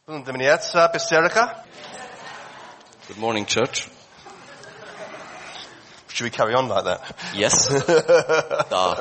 Bună dimineața, biserica. Good morning, church. Should we carry on like that? Yes. Da.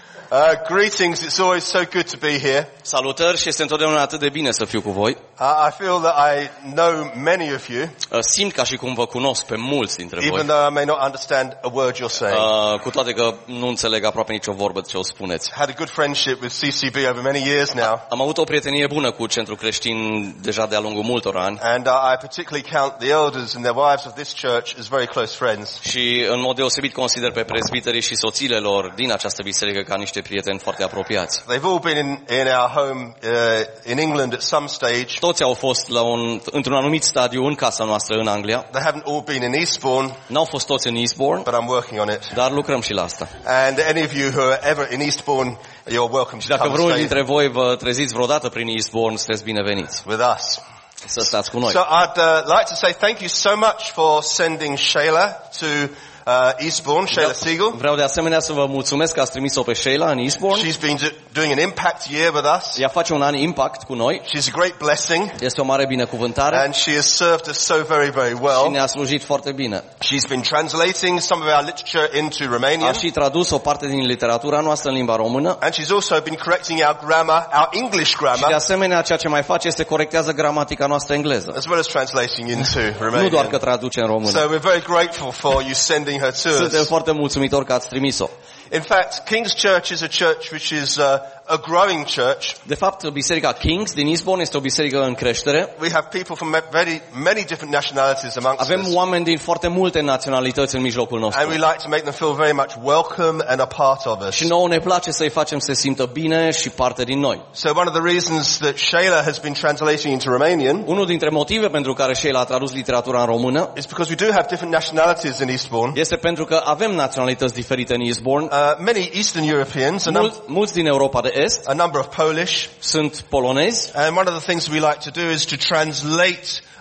Greetings, it's always so good to be here. Salutări și este întotdeauna atât de bine să fiu cu voi. I feel that I know many of you, Simt ca și cum vă cunosc pe mulți dintre voi. even though I may not understand a word you're saying. Cu toate că nu înțeleg aproape nicio vorbă ce o spuneți. Had a good friendship with CCB over many years now. Am avut o prietenie bună cu Centrul Creștin deja de-a lungul multor ani. And I particularly count the elders and their wives of this church as very close friends. Și în mod deosebit consider pe prezbiterii și soțiile lor din această biserică ca niște prieteni foarte apropiați. They've all been in our home in England at some stage. Toți au fost într-un anumit stadiu în casa noastră în Anglia. They haven't all been in Eastbourne, N-au fost toți în Eastbourne, but I'm working on it. dar lucrăm și la asta. And any of you who are ever in Eastbourne, you're welcome to Dacă come and vreunul stay dintre voi vă treziți vreodată prin Eastbourne, sunteți bineveniți with us. să stați cu noi. So I'd like to say thank you so much for sending Shayla to Eastbourne, Shayla Siegel. Vreau de asemenea să vă mulțumesc că ați trimis-o pe Sheila în Eastbourne. She's been doing an impact year with us. Ea face un an impact cu noi. She's a great blessing. Este o mare binecuvântare And she has served us so very, very și well. ne-a slujit foarte bine. She's been translating some of our literature into Romanian. A și tradus o parte din literatura noastră în limba română. And she's also been correcting our grammar, our English Și de grammar, asemenea, ceea ce mai face este corectează gramatica noastră engleză. as well as translating into Nu doar Romanian. că traduce în română. So we're very grateful for you sending her to Suntem us. foarte mulțumitori că ați trimis-o. In fact, King's Church is a church which is a growing church. De fapt, Biserica Kings din Eastbourne este o biserică în creștere. We have people from many different nationalities amongst Avem us. oameni din foarte multe naționalități în mijlocul And we nostru. like to make them feel very much welcome and a part of us. Și nouă ne place să-i facem să se simtă bine și parte din noi. So one of the reasons that Shayla has been translating into Romanian Unul dintre motive pentru care Sheila a tradus literatura în română is because we do have different nationalities in Eastbourne. este pentru că avem naționalități diferite în Eastbourne. Many Eastern Europeans, Mulți din Europa de Est a number of Polish. sunt polonezi And one of the things we like to do is to translate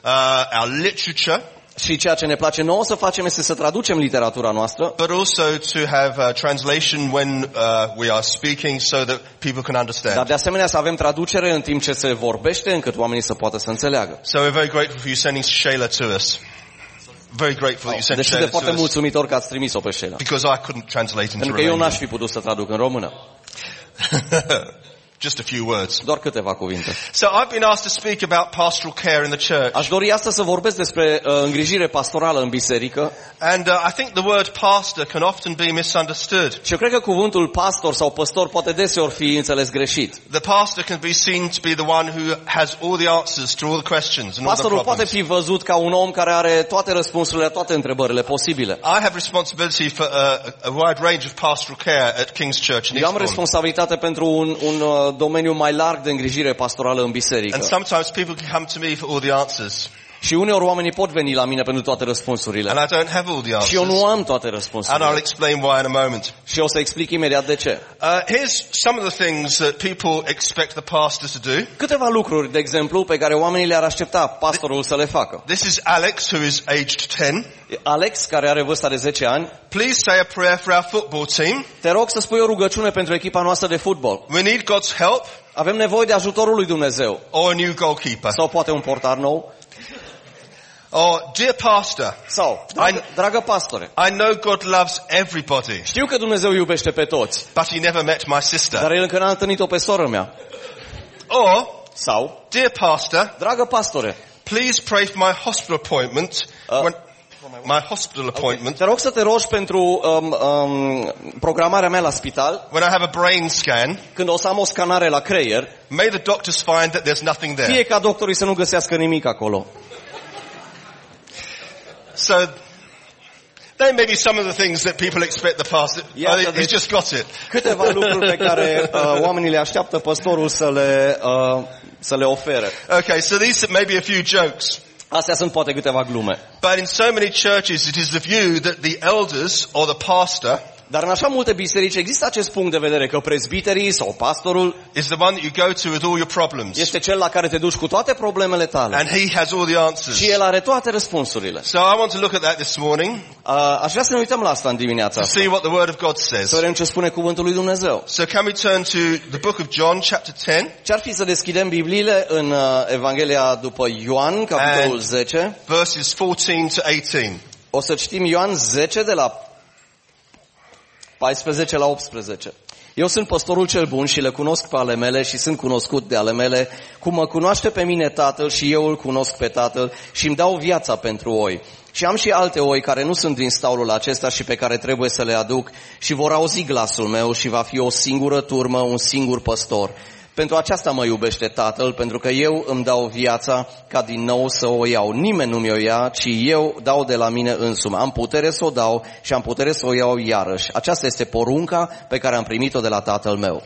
our literature, și ceea ce ne place nouă să facem este să traducem literatura noastră, but also to have translation when we are speaking so that people can understand. dar de asemenea să avem traducere în timp ce se vorbește, încât oamenii să poată să înțeleagă. So we're very grateful for you sending Shayla to us. Very grateful that you sent Deci Shayla sunt to foarte us, mulțumitor că ați trimis-o pe Sheila. because I couldn't translate into Pentru că eu n-aș Romanian. fi putut să traduc în română. Just a few words. Doar câteva cuvinte. So I've been asked to speak about pastoral care in the church. Aș dori astăzi să vorbesc despre îngrijire pastorală în biserică. And I think the word pastor can often be misunderstood. Și eu cred că cuvântul pastor sau păstor poate deseori fi înțeles greșit. The pastor can be seen to be the one who has all the answers to all the questions and all the Pastorul poate problems. fi văzut ca un om care are toate răspunsurile la toate întrebările posibile. I have responsibility for a wide range of pastoral care at King's Church in Eu am Eastbourne. responsabilitate pentru un domeniu mai larg de îngrijire pastorală în biserică. And sometimes people can come to me for all the answers. Și uneori oamenii pot veni la mine pentru toate răspunsurile. And I don't have all the Și eu nu answers. am toate And răspunsurile. I'll explain why in a moment. Și o să explic imediat de ce. Here's some of the things that people expect the pastor to do. Câteva lucruri, de exemplu, pe care oamenii le-ar aștepta pastorul să le facă. This is Alex, who is aged 10. Alex, care are vârsta de 10 ani, Please say a prayer for our football team. te rog să spui o rugăciune pentru echipa noastră de fotbal. We need God's help, Avem nevoie de ajutorul lui Dumnezeu. or a new goalkeeper. Sau poate un portar nou. Or, dear pastor, Sau, dragă pastore, I know God loves everybody, știu că Dumnezeu iubește pe toți, but he never met my sister. dar El încă n-a întâlnit-o pe soră mea. Or, Sau, dear pastor, dragă pastore, please pray for my hospital appointment. My hospital appointment te rog să te rogi pentru programarea mea la spital, when I have a brain scan. când o să am o scanare la creier, May the doctors find that there's nothing there. fie ca doctorii să nu găsească nimic acolo. So, they may be some of the things that people expect the pastor. Yeah, Oh, he's just got it. Câteva lucruri pe care oamenii le așteaptă păstorul să le ofere. Okay, so these may be a few jokes. Astea sunt poate câteva glume. But in so many churches, it is the view that the elders or the pastor Dar în așa multe biserici există acest punct de vedere că prezbiterii sau pastorul is the one that you go to with all your problems. este cel la care te duci cu toate problemele tale. And he has all the answers. Și el are toate răspunsurile. So I want to look at that this morning Aș vrea să ne uităm la asta în dimineața to asta. see what the Word of God Să says. vedem ce spune cuvântul lui Dumnezeu. So can we turn to the book of John, chapter 10, Ce-ar fi să deschidem Bibliile în Evanghelia după Ioan, capitolul 10. verses 14 to 18. O să citim Ioan 10 de la 14 la 18. Eu sunt păstorul cel bun și le cunosc pe ale mele și sunt cunoscut de ale mele, cum mă cunoaște pe mine Tatăl și eu îl cunosc pe Tatăl și îmi dau viața pentru oi. Și am și alte oi care nu sunt din staulul acesta și pe care trebuie să le aduc și vor auzi glasul meu și va fi o singură turmă, un singur păstor. Pentru aceasta mă iubește Tatăl, pentru că eu îmi dau viața ca din nou să o iau. Nimeni nu mi-o ia, ci eu dau de la mine însumi. Am putere să o dau și am putere să o iau iarăși. Aceasta este porunca pe care am primit-o de la Tatăl meu.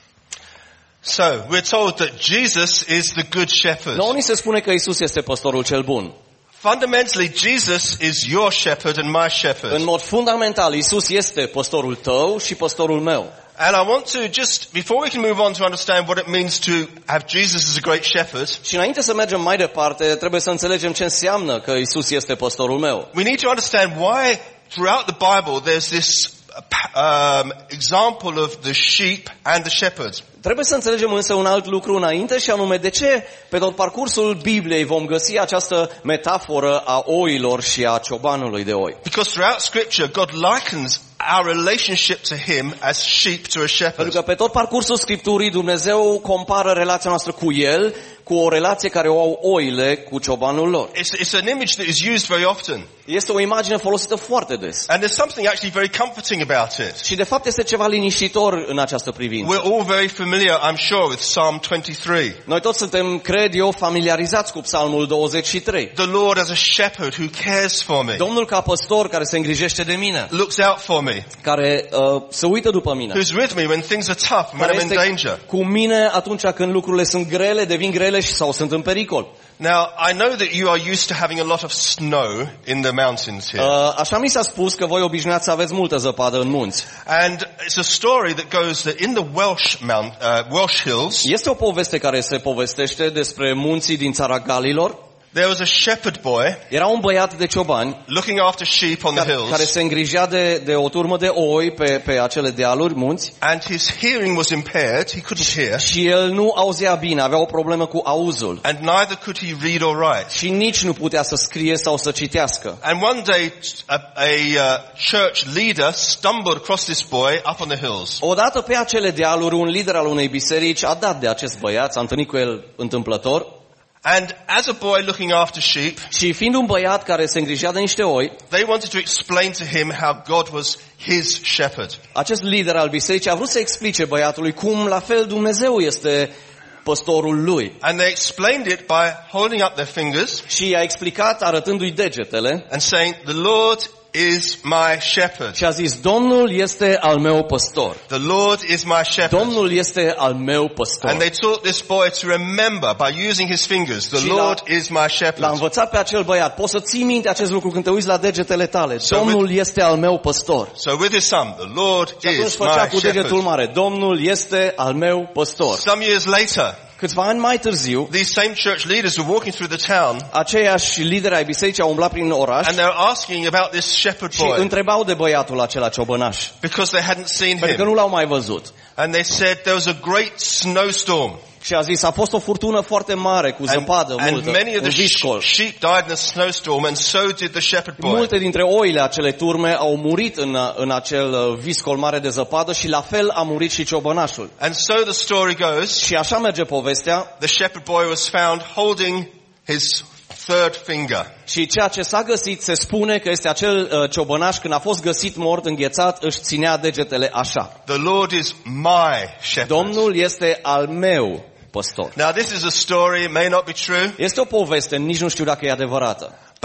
So we're told that Jesus is the good shepherd. Nouă ni se spune că Isus este păstorul cel bun. Fundamentally, Jesus is your shepherd and my În shepherd. mod fundamental, Isus este păstorul tău și păstorul meu. And I want to just, before we can move on to understand what it means to have Jesus as a great shepherd, Și înainte să mergem mai departe, trebuie să înțelegem ce înseamnă că Isus este păstorul meu. we need to understand why throughout the Bible there's this example of the sheep and the shepherds. Trebuie să înțelegem însă un alt lucru înainte și anume de ce pe tot parcursul Bibliei vom găsi această metaforă a oilor și a ciobanului de oi. Because throughout Scripture, God likens our relationship to Him as sheep to a shepherd. Pentru că pe tot parcursul Scripturii Dumnezeu compară relația noastră cu El cu o relație care o au oile cu ciobanul lor. It's an image that is used very often. Este o imagine folosită foarte des. And there's something actually very comforting about it. Și de fapt este ceva liniștitor în această privință. We're all very familiar, I'm sure, with Psalm 23. Noi toți suntem, cred eu, familiarizați cu Psalmul 23. The Lord as a shepherd who cares for me, Domnul ca păstor care se îngrijește de mine, looks out for me, care se uită după mine, who's with me when things are tough and when care I'm in este danger. cu mine atunci când lucrurile sunt grele, devin grele și sau sunt în pericol. Now, I know that you are used to having a lot of snow in the mountains here. Așa mi s-a spus că voi obișnuiați să aveți multă zăpadă în munți. And it's a story that goes that in the Welsh hills, Este o poveste care se povestește despre munții din țara Galilor. there was a shepherd boy Era un băiat de ciobani looking after sheep on the care hills, se îngrija de o turmă de oi pe acele dealuri, munți, and his hearing was impaired. He couldn't hear, și el nu auzea bine, avea o problemă cu auzul. and neither could he read or write. Și nici nu putea să scrie sau să citească. And one day, a church leader stumbled across this boy up on the hills. Odată pe acele dealuri, un lider al unei biserici a dat de acest băiat, s-a întâlnit cu el întâmplător. And as a boy looking after sheep, Și fiind un băiat care se îngrijea de niște oi, they wanted to explain to him how God was his shepherd. acest lider al bisericii a vrut să explice băiatului cum la fel Dumnezeu este păstorul lui. And they explained it by holding up their fingers Și i-a explicat arătându-i degetele and saying, "The Lord is my shepherd. și a zis: Domnul este al meu păstor. The Lord is my shepherd." Domnul este al meu păstor. And they taught this boy to remember by using his fingers, "The Și Lord is my L-a shepherd." învățat pe acel băiat: poți să ții minte acest lucru când te uiți la degetele tale. Domnul este al meu păstor. So with his thumb, "The Lord Și atunci is făcea my cu degetul shepherd." mare: Domnul este al meu păstor. Some years later, Câțiva ani mai târziu, these same church leaders were walking through the town aceiași lideri ai bisericii au umblat prin oraș and they were asking about this shepherd și boy întrebau de băiatul acela ciobănaș, because they hadn't seen pentru că him. nu l-au mai văzut. And they said there was a great snowstorm. Și a zis: a fost o furtună foarte mare cu zăpadă And multă, many of un the viscol. sheep died in a snowstorm, and so did the shepherd boy. Multe dintre oile acele turme au murit în acel viscol mare de zăpadă și la fel a murit și ciobănașul. And so the story goes, Și așa merge povestea. the shepherd boy was found holding his third finger. Și ceea ce s-a găsit, se spune că este acel ciobănaș, când a fost găsit mort, înghețat, își ținea degetele așa. The Lord is my shepherd. Domnul este al meu păstor. Now this is a story, it may not be true, Este o poveste, nici nu știu dacă e adevărată.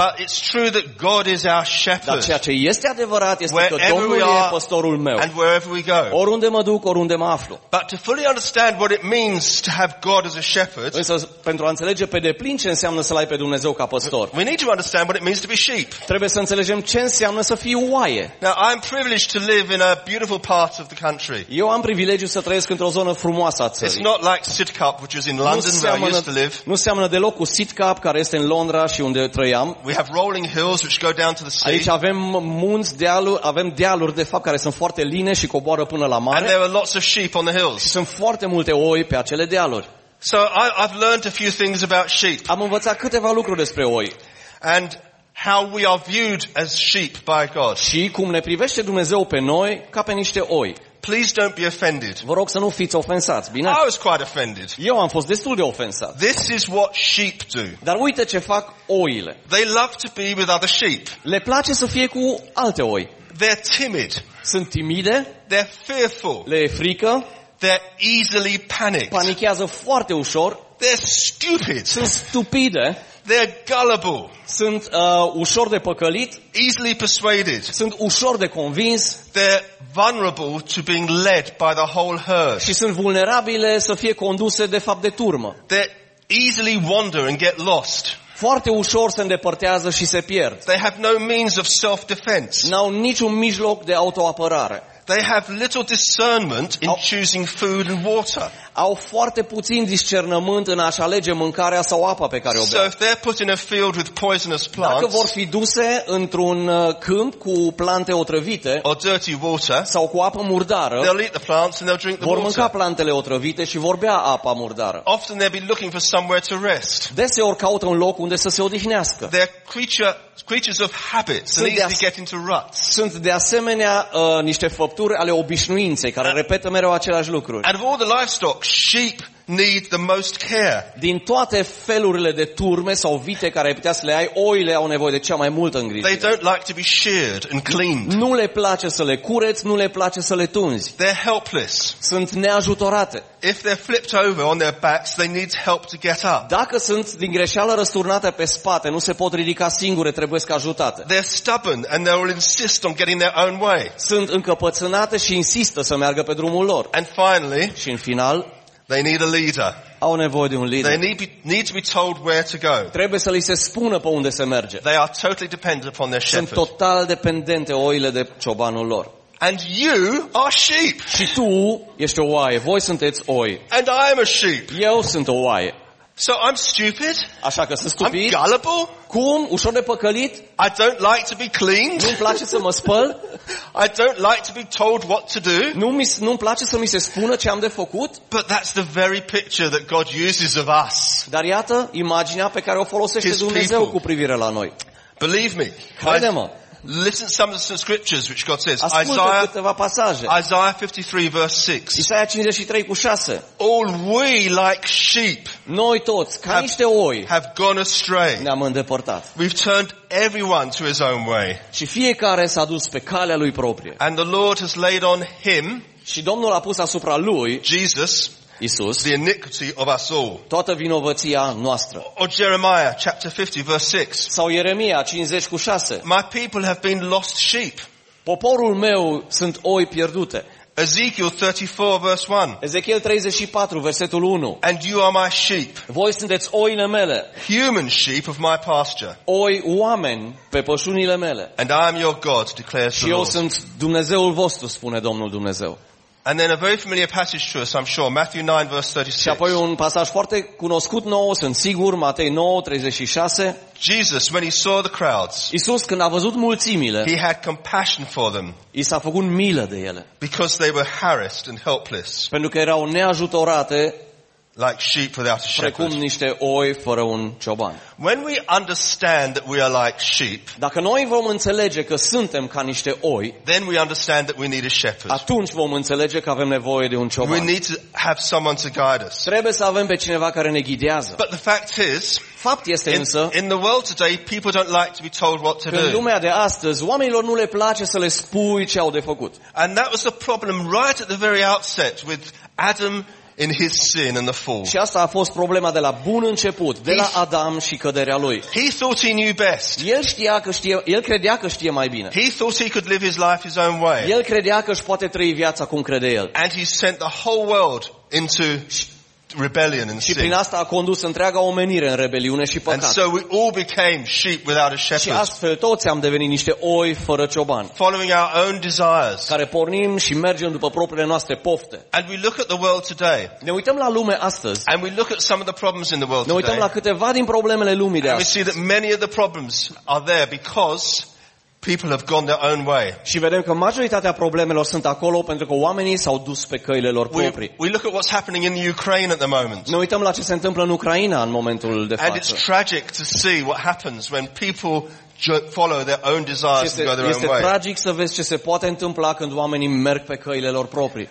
But it's true that God is our Dar shepherd. ceea ce este adevărat este că Wherever Domnul we e are păstorul meu. and wherever we go. Oriunde mă duc, oriunde mă aflu. But to fully understand what it means to have God as a shepherd, Însă, pentru a înțelege pe deplin ce înseamnă să-L ai pe Dumnezeu ca păstor, we need to understand what it means to be sheep. trebuie să înțelegem ce înseamnă să fii oaie. Now, I'm privileged to live in a beautiful part of the country. Eu am privilegiul să trăiesc într-o zonă frumoasă a It's țării. not like Sidcup, which is in London where I used to live. Nu seamănă deloc cu Sidcup, care este în Londra și unde trăiam. We have rolling hills which go down to the sea. Aici avem munți, avem dealuri de fapt care sunt foarte line și coboară până la And mare. there are lots of sheep on the hills. Și sunt foarte multe oi pe acele dealuri. So I've learned a few things about sheep Am învățat câteva lucruri despre oi and how we are viewed as sheep by God. și cum ne privește Dumnezeu pe noi ca pe niște oi. Please don't be offended. Vă rog să nu fiți ofensați, bine? I was quite offended. Eu am fost destul de ofensat. This is what sheep do. Dar uite ce fac oile. They love to be with other sheep. Le place să fie cu alte oi. They're timid. Sunt timide, They're fearful. le e frică, They're easily panicked. panichează foarte ușor, They're stupid. sunt stupide, They're gullible. sunt ușor de păcălit, Easily persuaded. sunt ușor de convins They're vulnerable to being led by the whole herd. și sunt vulnerabile să fie conduse de fapt de turmă. They easily wander and get lost. Foarte ușor se îndepărtează și se pierd. They have no means of self-defense. N-au niciun mijloc de autoapărare. They have little discernment in choosing food and water. Au foarte puțin discernământ în a-și alege mâncarea sau apa pe care o So beau. if they're put in a field with poisonous Dacă vor plants fi duse într-un câmp cu plante otrăvite or dirty water, sau cu apă murdară, they'll eat the plants and they'll drink the vor mânca water. plantele otrăvite și vor bea apa murdară. Often they'll be looking for somewhere to rest. Deseori caută un loc unde să se odihnească. They're creatures of habits and Sunt de easily get into ruts. Sunt de asemenea niște făpturi ale obișnuinței care repetă mereu aceleași lucruri. And of all the livestock, sheep need the most care. Din toate felurile de turme sau vite care ai putea să le ai, oile au nevoie de cea mai multă They îngrijire. don't like to be sheared and cleaned. Nu le place să le cureți, nu le place să le tunzi. They're helpless. Sunt neajutorate. If they're flipped over on their backs, they need help to get up. Dacă sunt din greșeală răsturnate pe spate, nu se pot ridica singure, trebuie ajutate. They're stubborn and they will insist on getting their own way. Sunt încăpățânate și insistă să meargă pe drumul lor. And finally, Și în final, they need a leader. au nevoie de un They lider. need to be told where to go. Trebuie să li se spună pe unde se merge. They are totally dependent upon their Sunt shepherd. total dependente oile de ciobanul lor. And you are sheep. Și tu ești o oaie, voi sunteți oi. And I am a sheep. Eu sunt o oaie. So I'm stupid. Așa că sunt I'm stupid. gullible. Cum? Ușor de păcălit? I don't like to be cleaned. Nu-mi place să mă spăl? I don't like to be told what to do. Nu-mi place să mi se spună ce am de făcut? But that's the very picture that God uses of us. Dar iată imaginea pe care o folosește His Dumnezeu people. cu privire la noi. Believe me. Crede-mă, Listen to some of the scriptures which God says. ascultă câteva pasaje. Isaiah 53 verse 6. Isaia 53:6. All we like sheep Noi toți, ca niște oi, have gone astray. ne-am îndepărtat. We've turned everyone to his own way. Și fiecare s-a dus pe calea lui proprie. And the Lord has laid on him, Și Domnul a pus asupra lui, Jesus, Isus, the iniquity of us all. toată vinovăția noastră. Or Jeremiah chapter 50 verse 6. Sau Ieremia 50:6. My people have been lost sheep. Poporul meu sunt oi pierdute. Ezekiel 34 verse 1. Ezechiel 34, versetul 1. And you are my sheep, Voi sunteți oile mele, human sheep of my pasture. oi oameni pe pășunile mele. And I am your God, declares the Și eu Lord. sunt Dumnezeul vostru, spune Domnul Dumnezeu. And then a very familiar passage to us, I'm sure, Matthew 9 verse Și 36. apoi un pasaj foarte cunoscut nouă, sunt sigur, Matei 9:36. Jesus, when he saw the crowds, Isus, când a văzut mulțimile, he had compassion for them i s-a făcut milă de ele, because they were harassed and helpless, pentru că erau neajutorate, like sheep without a precum shepherd. niște oi fără un cioban. When we understand that we are like sheep, Dacă noi vom înțelege că suntem ca niște oi, then we understand that we need a shepherd. atunci vom înțelege că avem nevoie de un We cioban. need to have someone to guide us. Trebuie să avem pe cineva care ne ghidează. But the fact is, Fapt este însă in the world today, people don't like to be told what to că în do. lumea de astăzi oamenilor nu le place să le spui ce au de făcut. And that was the problem right at the very outset with Adam in his sin and the fall. Și asta a fost problema de la bun început, de la Adam și căderea lui. He thought he knew best. El credea că știe mai bine. He thought he could live his life his own way. El credea că își poate trăi viața cum crede el. And he sent the whole world into rebellion and Și prin sin. asta a condus întreaga omenire în rebeliune și And păcat. so we all became sheep without a Și shepherd, astfel toți am devenit niște oi fără cioban, following our own desires. care pornim și mergem după propriile noastre pofte. And we look at the world today, Ne uităm la lume astăzi, and we look at some of the problems in the world ne uităm la today, câteva din problemele lumii de and we astăzi see that many of the problems are there because people have gone their own way. și vedem că majoritatea problemelor sunt acolo pentru că oamenii s-au dus pe căile lor proprii. We look at what's happening in the Ukraine at the moment. Ne uităm la ce se întâmplă în Ucraina în momentul de And față. it's tragic to see what happens when people follow their own desires and go their own Este way. tragic să vezi ce se poate întâmpla când oamenii merg pe căile lor proprii.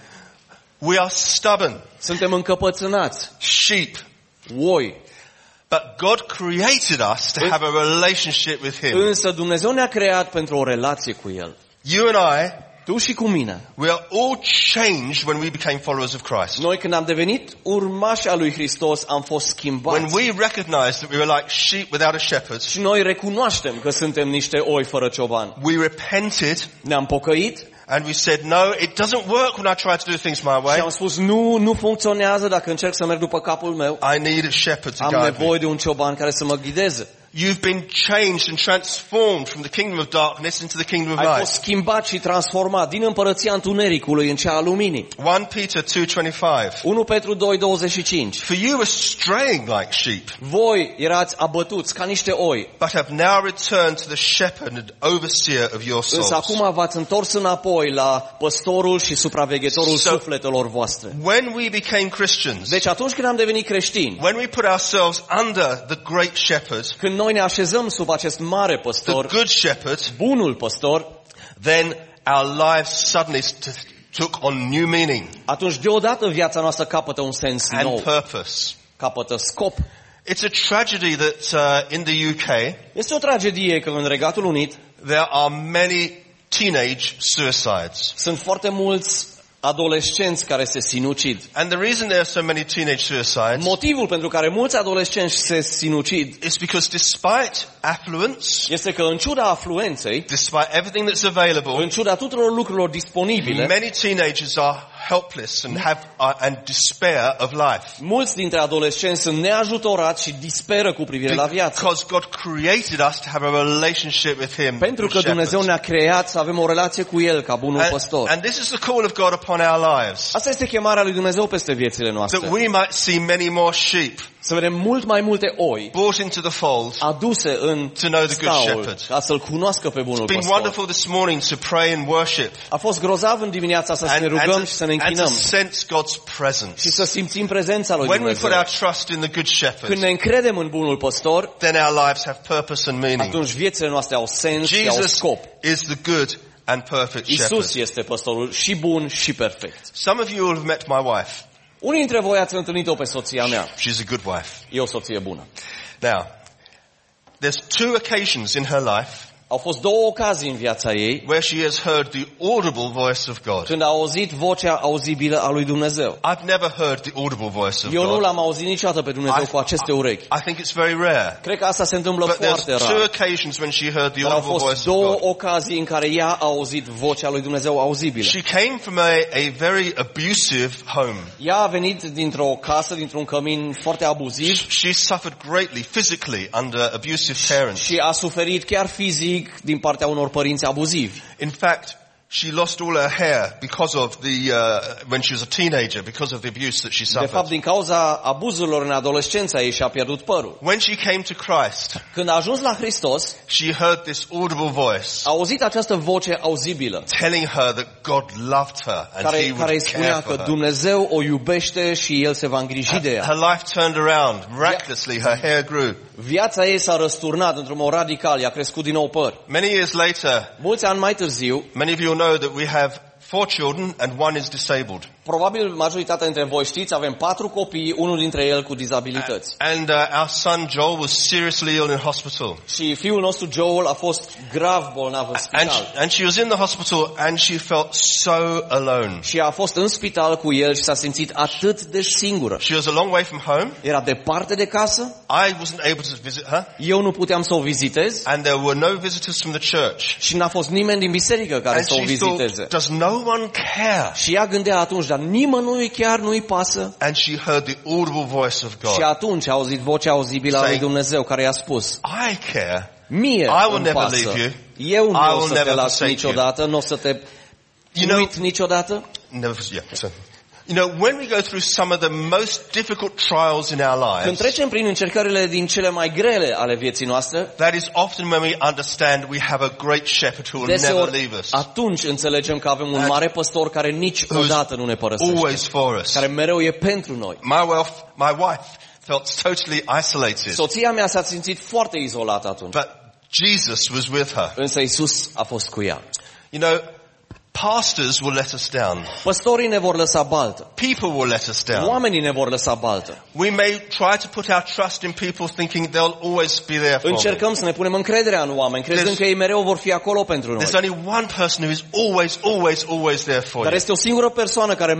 We are stubborn, Suntem încăpățânați, sheep, oi. but God created us to have a relationship with Him. Însă Dumnezeu ne-a creat pentru o relație cu El. You and I, Tu și cu mine. we are all changed when we became followers of Christ. Noi când am devenit urmași al lui Hristos am fost schimbați. When we recognized that we were like sheep without a shepherd, Și noi recunoaștem că suntem niște oi fără cioban. we repented Ne-am pocăit and we said, no, it doesn't work when I try to do things my și way. am spus nu funcționează dacă încerc să merg după capul meu. I need a shepherd to Am guide me. nevoie de un cioban care să mă ghideze. You've been changed and transformed from the kingdom of darkness into the kingdom of Ai fost light. schimbat și transformat din împărăția întunericului în cea a luminii. 1 Peter 2:25. 1 Petru 2:25. For you were straying like sheep, Voi erați abătuți ca niște oi, but have now returned to the shepherd and overseer of your însă souls. acum v-ați întors înapoi la păstorul și supraveghetorul So- sufletelor voastre. When we became Christians, Deci atunci când am devenit creștini, when we put ourselves under the great shepherd, când noi ne așezăm sub acest mare the păstor, good shepherd, bunul păstor, then our lives suddenly took on new meaning atunci deodată viața noastră capătă un sens and nou, purpose. capătă scop. It's a tragedy that in the UK Este o tragedie că în Regatul Unit there are many teenage suicides. sunt foarte mulți adolescenți care se sinucid. And the reason there are so many teenage suicides Motivul pentru care mulți adolescenți se sinucid is because despite affluence, este că în ciuda afluenței, despite everything that's available, în ciuda tuturor lucrurilor disponibile, many teenagers are helpless and have and despair of life. mulți dintre adolescenți sunt neajutorați și disperă cu privire la viață. Because God created us to have a relationship with Him. Pentru the că Dumnezeu shepherd. ne-a creat să avem o relație cu El ca bunul păstor. And this is the call of God upon our lives. Asta este chemarea lui Dumnezeu peste viețile That noastre. we might see many more sheep Să vedem mult mai multe oi brought into the fold. aduse în To know the good staul shepherd. ca să-L cunoască pe bunul It's been păstor. wonderful this morning to pray and worship A fost grozav în dimineața asta să ne rugăm și să ne and to închinăm sense God's presence. și să simțim prezența lui When we put Dumnezeu. our trust in the good shepherd, Când ne încredem în bunul păstor, then our lives have purpose and meaning. atunci viețile noastre au sens și au Jesus scop. is the good and perfect Isus shepherd. este păstorul și bun și perfect. Some of you will have met my wife. Unii dintre voi ați întâlnit-o pe soția mea. She's a good wife. E o soție bună. Now, there's two occasions in her life Au fost două ocazii în viața ei where she has heard the audible voice of God. când a auzit vocea auzibilă a lui Dumnezeu. I've never heard the audible voice of Eu nu God. l-am auzit niciodată pe Dumnezeu cu aceste urechi. I think it's very rare. Cred că asta se întâmplă But there's foarte two rar. occasions when she heard the Dar au audible voice fost of două God. ocazii în care ea a auzit vocea lui Dumnezeu auzibilă. She came from a very abusive home. Ea a venit dintr-o casă, dintr-un cămin foarte abuziv She suffered greatly physically under abusive parents. și a suferit chiar fizic din partea unor părinți abuzivi. In fact, she lost all her hair because of the when she was a teenager because of the abuse that she De fapt, suffered. din cauza abuzurilor în adolescența ei și-a pierdut părul. When she came to Christ, Când a ajuns la Hristos, she heard this audible voice a auzit această voce auzibilă telling her that God loved her and He care îi would spunea care că for her. Dumnezeu o iubește și El se va îngriji de ea. Her life turned around miraculously. Her hair grew. Viața ei s-a răsturnat într-un mod radical, i-a crescut din nou păr. Many years later, Mulți ani mai târziu, many of you will know that we have 4 children and one is disabled. Probabil majoritatea dintre voi știți, avem 4 copii, unul dintre ei cu dizabilități. And our son Joel was seriously ill in hospital. Și fiul nostru Joel a fost grav bolnav în spital. And she was in the hospital and she felt so alone. Și a fost în spital cu el și s-a simțit atât de singură. She was a long way from home. Era departe de casă. I wasn't able to visit her. Eu nu puteam să o vizitez. And there were no visitors from the church. Și n-a fost nimeni din biserică care And să o she viziteze. thought, does no one care? Și ea gândea atunci, dar nimănui chiar nu-i pasă. And she heard the audible voice of God. Și atunci a auzit vocea auzibilă a lui Dumnezeu care i-a spus, I care. mie I will îmi never pasă. leave you. Eu nu I o will să te never las forsake niciodată, nu o să te uit niciodată. Never, yeah. So, when we go through some of the most difficult trials in our Când lives, trecem prin încercările din cele mai grele ale vieții noastre, that is often when we understand we have a great shepherd who will never deseori leave us, atunci înțelegem că avem un mare păstor care niciodată nu ne părăsește, always for us. care mereu e pentru noi. My wife felt totally isolated, Soția mea s-a simțit foarte izolată atunci, but Jesus was with her. însă Iisus a fost cu ea. Pastors will let us down. Păstorii ne vor lăsa baltă. People will let us down. Oamenii ne vor lăsa baltă. We may try to put our trust in people thinking they'll always be there for me. Încercăm să ne punem încrederea în oameni, crezând că ei mereu vor fi acolo pentru noi. There's only one person who is always there for Dar you. este o singură persoană care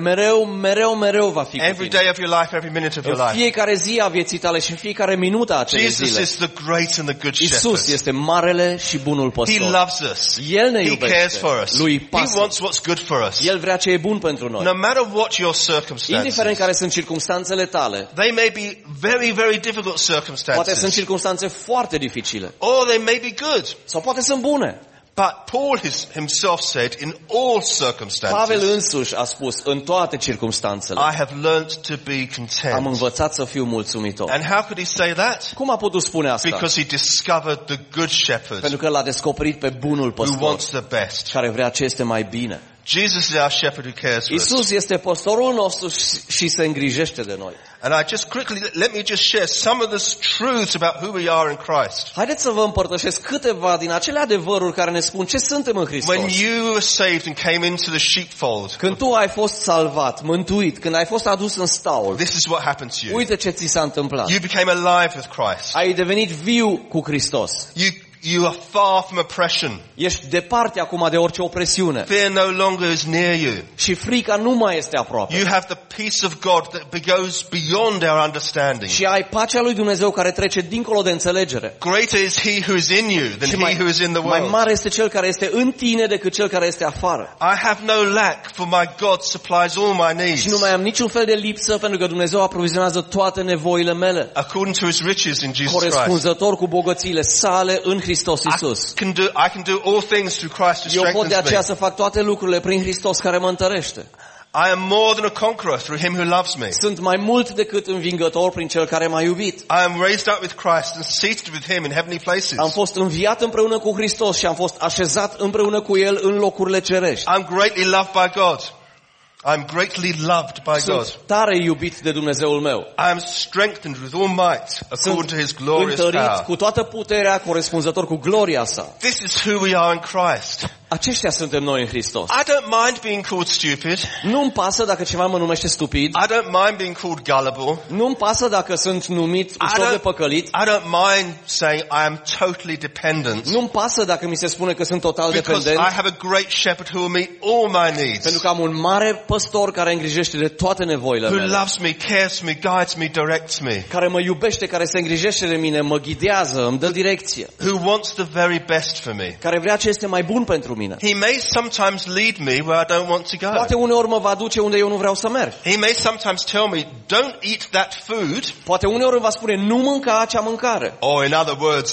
mereu va fi cu Every tine. day of your life, every minute of your În life. fiecare zi a vieții tale și în fiecare minută a acelei Jesus zile. is the great and the good Iisus shepherd. este marele și bunul He păstor. loves us. El ne He iubește. cares for us. Lui He pasă. wants what's good for us. El vrea ce e bun pentru noi. No matter what your Indiferent circumstances, care sunt circumstanțele tale, they may be very, very difficult poate sunt circumstances, circumstanțe foarte dificile or they may be good. sau poate sunt bune. But Paul himself said, in all Pavel circumstances, însuși a spus, în toate circumstanțele, I have learnt to be am content. învățat să fiu mulțumitor. And how could he say that? Cum a putut spune asta? Because he discovered the good shepherd Pentru că l-a descoperit pe bunul who păstor, wants the best. care vrea ce este mai bine. Jesus is our shepherd who cares for us. Iisus este păstorul nostru și se îngrijește de noi. And I just quickly, let me just share some of the truths about who we are in Christ. Haideți să vă împărtășesc câteva din acele adevăruri care ne spun ce suntem în Hristos. When you were saved and came into the sheepfold, Când tu ai fost salvat, mântuit, când ai fost adus în staul, this is what happened to you. uite ce ți s-a întâmplat. You became alive with Christ. Ai devenit viu cu Hristos. You are far from oppression. Ești departe acum de orice opresiune. Fear no longer is near you. Și frica nu mai este aproape. You have the peace of God that goes beyond our understanding. Și ai pacea lui Dumnezeu care trece dincolo de înțelegere. Greater is He who is in you than Și he who is in the mai world. mare este cel care este în tine decât cel care este afară. I have no lack, for my God supplies all my needs Și nu mai am niciun fel de lipsă pentru că Dumnezeu aprovizionează toate nevoile mele, according to His riches in Jesus Christ. corespunzător cu bogățiile sale în Hristos Iisus. I can do all things through Christ who Eu pot de strengthens aceea me. să fac toate lucrurile prin Hristos care mă întărește. I am more than a conqueror through Him who loves me. Sunt mai mult decât învingător prin Cel care m-a iubit. I am raised up with Christ and seated with Him in heavenly places. Am fost înviat împreună cu Hristos și am fost așezat împreună cu El în locurile cerești. I'm greatly loved by God. I'm greatly loved by God. Sunt tare iubit de Dumnezeul meu. I am strengthened with all might according to His glorious Întărit power. cu toată puterea corespunzător cu gloria sa. This is who we are in Christ. Aceștia suntem noi în Hristos. I don't mind being called stupid. Nu-mi pasă dacă cineva mă numește stupid. I don't mind being called gullible. Nu-mi pasă dacă sunt numit ușor de păcălit. I don't mind saying I am totally dependent. Nu-mi pasă dacă mi se spune că sunt total Because dependent. I have a great shepherd who will meet all my needs. Pentru că am un mare păstor care îngrijește de toate nevoile Who mele. loves me, cares for me, guides me, directs me. Care mă iubește, care se îngrijește de mine, mă ghidează, îmi dă direcție. Who wants the very best for me. Care vrea ce este mai bun pentru mine. He may sometimes lead me where I don't want to go. Poate uneori mă va duce unde eu nu vreau să merg. He may sometimes tell me, don't eat that food. Poate uneori îmi va spune, nu mânca acea mâncare. Or in other words,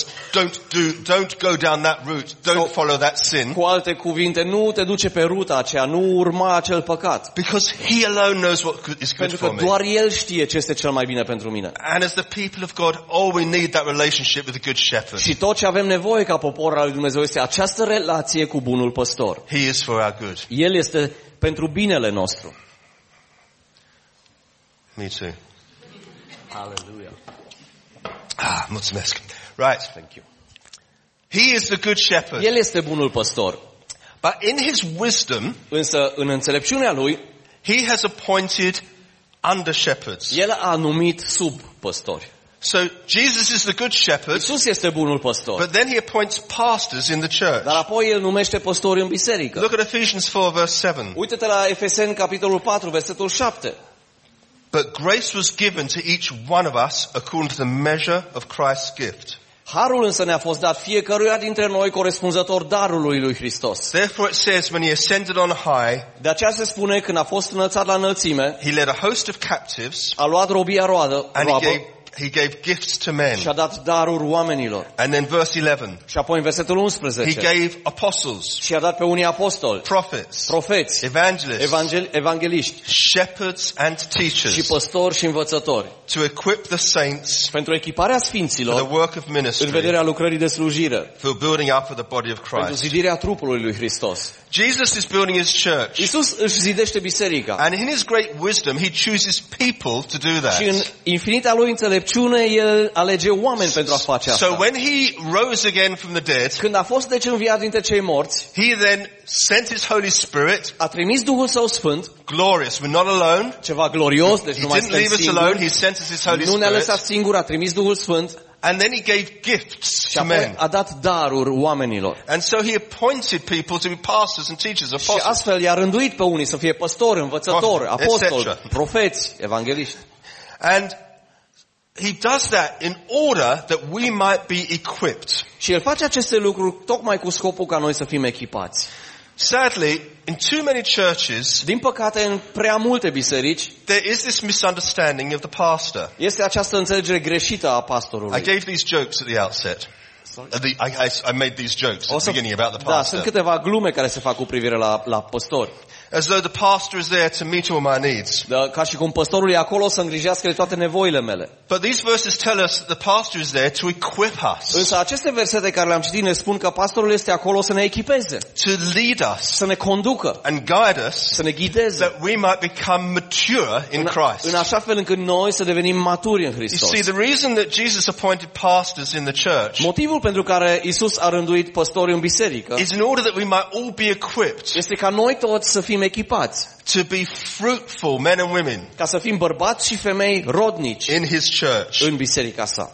don't go down that route. Don't follow that sin. Cu alte cuvinte, nu te duce pe ruta aceea, nu urma acel păcat. Because He alone knows what is good Pentru for că me. doar El știe ce este cel mai bine pentru mine. And as the people of God, all we need that relationship with the good shepherd. Și tot ce avem nevoie ca popor al lui Dumnezeu este această relație cu bunul păstor. He is for our good. El este pentru binele nostru. Me too. Hallelujah. Mulțumesc. Right. Thank you. He is the good shepherd. El este bunul păstor. But in His wisdom, Însă în înțelepciunea lui, He has appointed under shepherds. El a numit sub păstori. So Jesus is the good shepherd, Iisus este bunul păstor. but then he appoints pastors in the church. Dar apoi el numește păstori în biserică. Look at Ephesians 4 verse 7. Uită-te la Efeseni, capitolul 4, versetul 7. But grace was given to each one of us according to the measure of Christ's gift. Harul însă ne-a fost dat fiecăruia dintre noi corespunzător darului lui Hristos. Therefore it says, when he ascended on high, De aceea se spune, când a fost înălțat la înălțime, he led a host of captives, a luat robia roabă and he gave gifts to men. și a dat daruri oamenilor. And then verse 11, Și apoi în versetul he 11, gave apostles, și a dat pe unii apostoli, prophets, profeți, evangelists, evangeliști shepherds and și teachers păstori și învățători, to equip the saints pentru echiparea for the sfinților work of în ministry, vederea lucrării de slujire, for building up of the body of pentru Christ. zidirea trupului lui Hristos. Jesus is building his church. Iisus își zidește biserica. And in his great wisdom, he chooses people to do Și în that. infinita lui înțelepciune, el alege oameni pentru a face So asta. when he rose again from the dead, Când a fost deci înviat dintre cei morți, he then sent his Holy Spirit, a trimis Duhul Său Sfânt, glorious. We're not alone. ceva glorios, deci He nu mai didn't leave suntem us alone. He singuri, sent us his Holy nu ne-a Spirit. lăsat singuri, a trimis Duhul Sfânt And then he gave gifts și to apoi men. a dat daruri oamenilor. And so he appointed people to be pastors and teachers, Și apostles. astfel i-a rânduit pe unii să fie păstori, învățători, Etc. apostoli, profeți, evangeliști. And he does that in order that we might be equipped. Și el face aceste lucruri tocmai cu scopul ca noi să fim echipați. Sadly, in too many churches, Din păcate, în prea multe biserici, there is this misunderstanding of the pastor. este această înțelegere greșită a I pastorului. gave these jokes at the outset. I made these jokes at the beginning about the Da, pastor. sunt câteva glume care se fac cu privire la păstori. As though the pastor is there to meet all my needs. Da, ca și cum păstorul e acolo să îngrijească de toate nevoile mele. But these verses tell us that the pastor is there to equip us, Însă aceste versete care le-am citit ne spun că pastorul este acolo să ne echipeze, to lead us să ne conducă, and guide us, să ne ghideze, that we might become mature in în Christ. așa fel încât noi să devenim maturi în You Hristos. see, the reason that Jesus appointed pastors in the church Motivul pentru care Isus a rânduit păstori în biserică is in order that we might all be equipped este ca noi toți să fim echipați, to be fruitful men and women ca să fim bărbați și femei rodnici in his church. în biserica sa.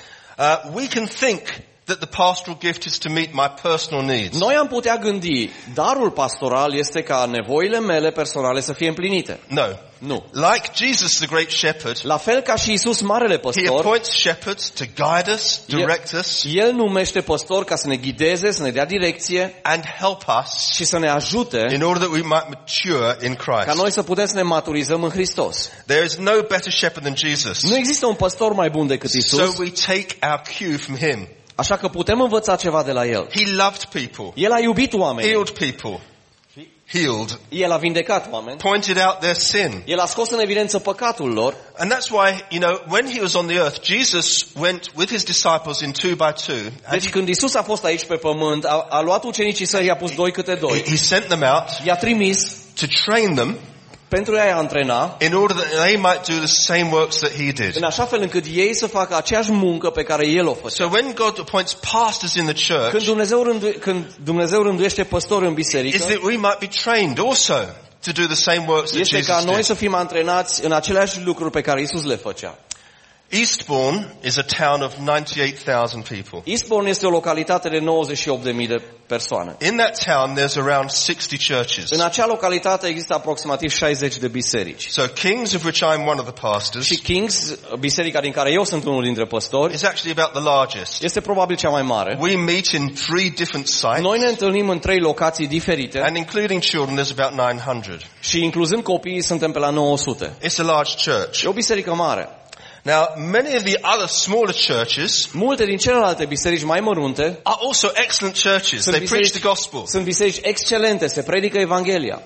We can think that the pastoral gift is to meet my personal needs. Noi am putea gândi, darul pastoral este ca nevoile mele personale să fie împlinite. No. Nu. Like Jesus, the great shepherd, La fel ca și Isus, marele he păstor, appoints shepherds to guide us, direct us, El numește păstori ca să ne ghideze, să ne dea direcție and help us și să ne ajute in order that we might mature in ca Christ. noi să putem să ne maturizăm în Hristos. There is no better shepherd than Jesus. Nu există un păstor mai bun decât So Isus, we take our cue from him. așa că putem învăța ceva de la El. He loved people, El a iubit oameni, healed people, healed, El a vindecat oameni, pointed out their sin. El a scos în evidență păcatul lor. And that's why, when he was on the earth, Jesus went with his disciples in 2 by 2. And Deci când Isus a fost aici pe pământ, a luat ucenicii săi, i-a pus doi câte doi, he sent them out i-a trimis to train them pentru a-i antrena, in order that they might do the same works that he did. în așa fel încât ei să facă aceeași muncă pe care El o făcea. So when God appoints pastors in the church, Când Dumnezeu rânduiește păstori în is biserică, that we might be trained also to do the same works that este ca Jesus noi did. să fim antrenați în aceleași lucruri pe care Isus le făcea. Eastbourne is a town of 98,000 people. Eastbourne este o localitate de 98.000 de persoane. In that town there's around 60 churches. În acea localitate există aproximativ 60 de biserici. So Kings, of which I'm one of the pastors, Și Kings, biserica din care eu sunt unul dintre păstori, is actually about the largest. este probabil cea mai mare. We meet in 3 different sites, Noi ne întâlnim în 3 locații diferite and including children there's about 900. și incluzând copiii suntem pe la 900. It's a large church. E o biserică mare. Now, many of the other smaller churches Multe din celelalte biserici mai mărunte are also excellent churches. They preach the gospel. sunt biserici excelente, se predică Evanghelia.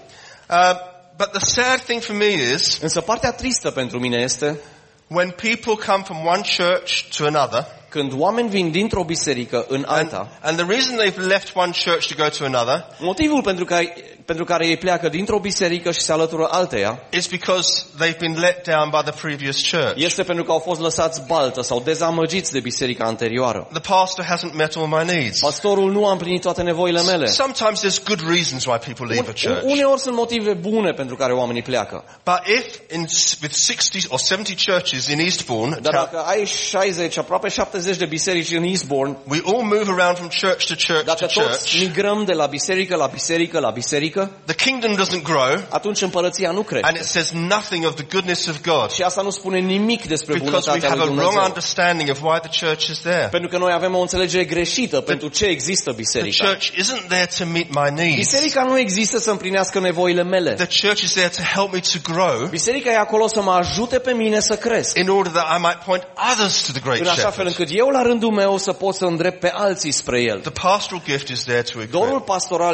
But the sad thing for me is Însă partea tristă pentru mine este when people come from one church to another, când oameni vin dintr-o biserică în alta. and the reason they've left one church to go to another Motivul pentru care ei pleacă dintr-o biserică și se alătură alteia is because they've been let down by the previous church. este pentru că au fost lăsați baltă sau dezamăgiți de biserica anterioară. The pastor hasn't met all my needs. Pastorul nu a împlinit toate nevoile mele. Sometimes there's good reasons why people leave a church. Uneori sunt motive bune pentru care oamenii pleacă. But if with 60 or 70 churches in Eastbourne, Dar dacă ai 60, aproape 70 de biserici în Eastbourne, we all move around from church to church dacă to toți church, migrăm de la biserică la biserică la biserică, the kingdom doesn't grow, atunci împărăția nu and crește. it says nothing of the goodness of God. Și asta nu spune nimic despre Because we bunătatea have lui a wrong Dumnezeu. understanding of why the church is there. Pentru că noi avem o înțelegere greșită pentru ce există The biserica. church isn't there to meet my needs. Biserica nu există să împlinească nevoile mele. The church is there to help me to grow Biserica e acolo să mă ajute pe mine să cresc. in order that I might point others to the great În așa fel shepherd. încât eu la rândul meu să pot să îndrept pe alții spre el. The pastoral gift is there to equip. Darul pastoral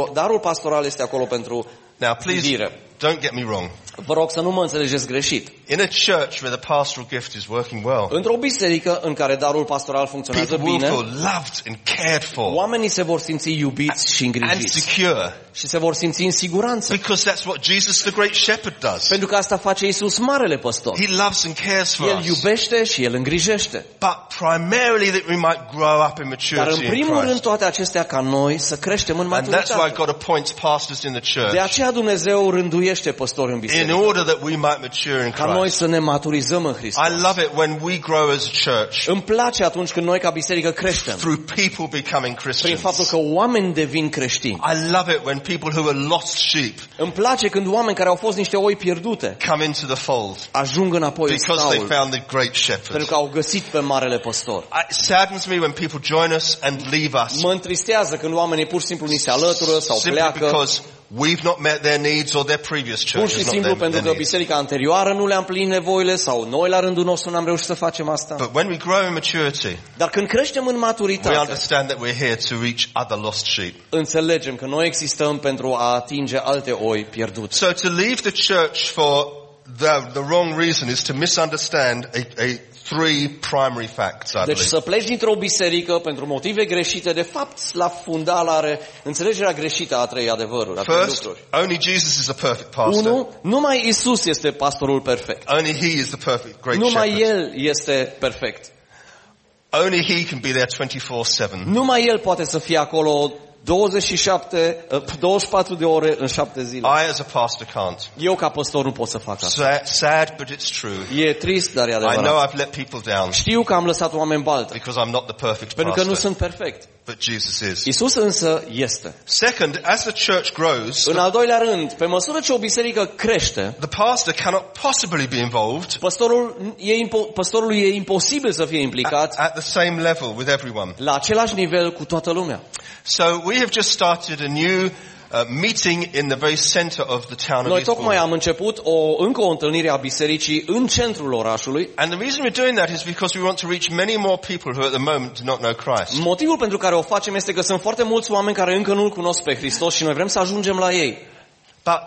este acolo pentru Now, please, iubire. don't get me wrong. Vă rog să nu mă înțelegeți greșit. In a church where the pastoral gift is working well, Într-o biserică în care darul pastoral funcționează people will bine, feel loved and cared for oamenii se vor simți iubiți și and îngrijiți secure, și se vor simți în siguranță. because that's what Jesus, the great shepherd, does. Pentru că asta face Iisus, marele păstor. He loves and cares for El us. iubește și El îngrijește. But primarily that we might grow up in Dar în maturity in primul rând Christ. toate acestea ca noi să creștem în And that's why maturitate. God appoints pastors in the De church, aceea Dumnezeu rânduiește păstori în in biserică. order that we might mature in Ca noi Christ. să ne maturizăm în Hristos. I love it when we grow as a church Îmi place atunci când noi ca biserică creștem. through people becoming Prin faptul Christians. că oameni devin creștini. I love it when people who are lost sheep Îmi place când oameni care au fost niște oi pierdute come into the fold ajung înapoi în because they staul. found the great shepherd. Pentru că au găsit pe marele păstor. It saddens me when people join us and leave us Mă întristează când oamenii pur și simplu ni se alătură sau simply pleacă. because we've not met their needs or their previous church Pur has și not simplu met pentru their că needs. biserica anterioară nu le-a împlinit nevoile sau noi la rândul nostru n-am reușit să facem asta. But when we grow in maturity, Dar când creștem în we maturitate, understand that we're here to reach other lost sheep. înțelegem că noi existăm pentru a atinge alte oi pierdute. So to leave the church for the wrong reason is to misunderstand a three primary facts, I Deci believe. să pleci dintr-o biserică pentru motive greșite, de fapt, la fundal are înțelegerea greșită a trei adevăruri, a trei First, lucruri. only Jesus is the perfect pastor. Unu, numai Isus este pastorul perfect. Only He is the perfect great Numai shepherd. El este perfect. Only He can be there 24/7. Numai El poate să fie acolo 24 de ore în 7 zile. I as a pastor can't. Eu ca pastor nu pot să fac asta. Sad, but it's true. E trist, dar e I know adevărat. I've let people down Știu că am lăsat oameni baltă, because I'm not the perfect pentru că nu pastor, sunt perfect. but Jesus is. Isus însă este. Second, as the church grows, În al doilea rând, pe măsură ce o biserică crește, the pastor cannot possibly be involved păstorului e imposibil să fie implicat at the same level with everyone. la același nivel cu toată lumea. So we have just started a new meeting in the very center of the town of Noi tocmai Eastbourne. am început încă o întâlnire a bisericii în centrul orașului. And the reason we're doing that is because we want to reach many more people who at the moment do not know Christ. Motivul pentru care o facem este că sunt foarte mulți oameni care încă nu-L cunosc pe Hristos și noi vrem să ajungem la ei. But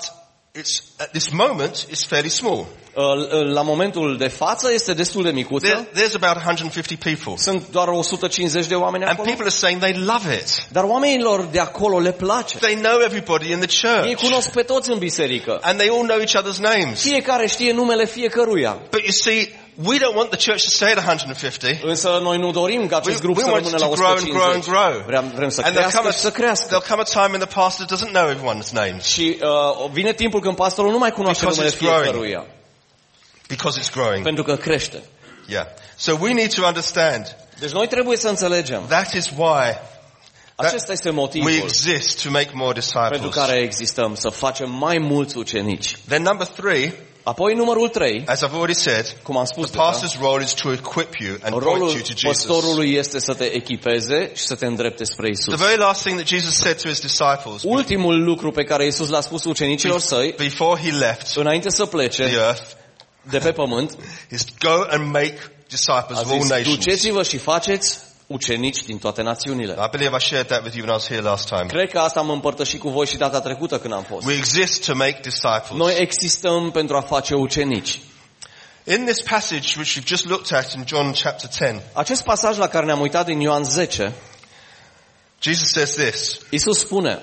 at this moment, it's fairly small. La momentul de față este destul de micuță. There's about 150 people. Sunt doar 150 de oameni And acolo. people are saying they love it. Dar oamenilor de acolo le place. They know everybody in the Ei church. cunosc pe toți în biserică. And they all know each other's names. Fiecare știe numele fiecăruia. But you see, we don't want the church to stay at 150. Însă noi nu dorim ca acest grup We să want rămână it la to grow and grow and 150. grow. Vrem să And crească și să crească. there'll come a time when the pastor doesn't know everyone's names. Și vine timpul când pastorul nu mai cunoaște Because numele it's growing. fiecăruia. Because it's growing. Pentru că crește. Yeah. So we need to understand Deci noi trebuie să înțelegem. that is why Acesta este we motivul exist, to make more pentru disciples. care existăm, să facem mai mulți ucenici. Then number 3, Apoi numărul 3, as I've already said, cum am spus the deja, pastor's role is to equip you and point rolul you to Jesus. păstorului este să te echipeze și să te îndrepte spre Isus. The very last thing that Jesus said to his disciples Ultimul lucru pe care Isus l-a spus ucenicilor săi, before he left înainte să the plece earth de pe pământ, is go and make disciples a of all zis, nations. duceți-vă și faceți ucenici din toate națiunile. I believe I shared that with you when I was here last time. Cred că asta am împărtășit cu voi și data trecută când am fost. We exist to make disciples. Noi existăm pentru a face ucenici. In this passage which we've just looked at in John chapter 10, Acest pasaj la care ne-am uitat din Ioan 10, Jesus says this, Isus spune,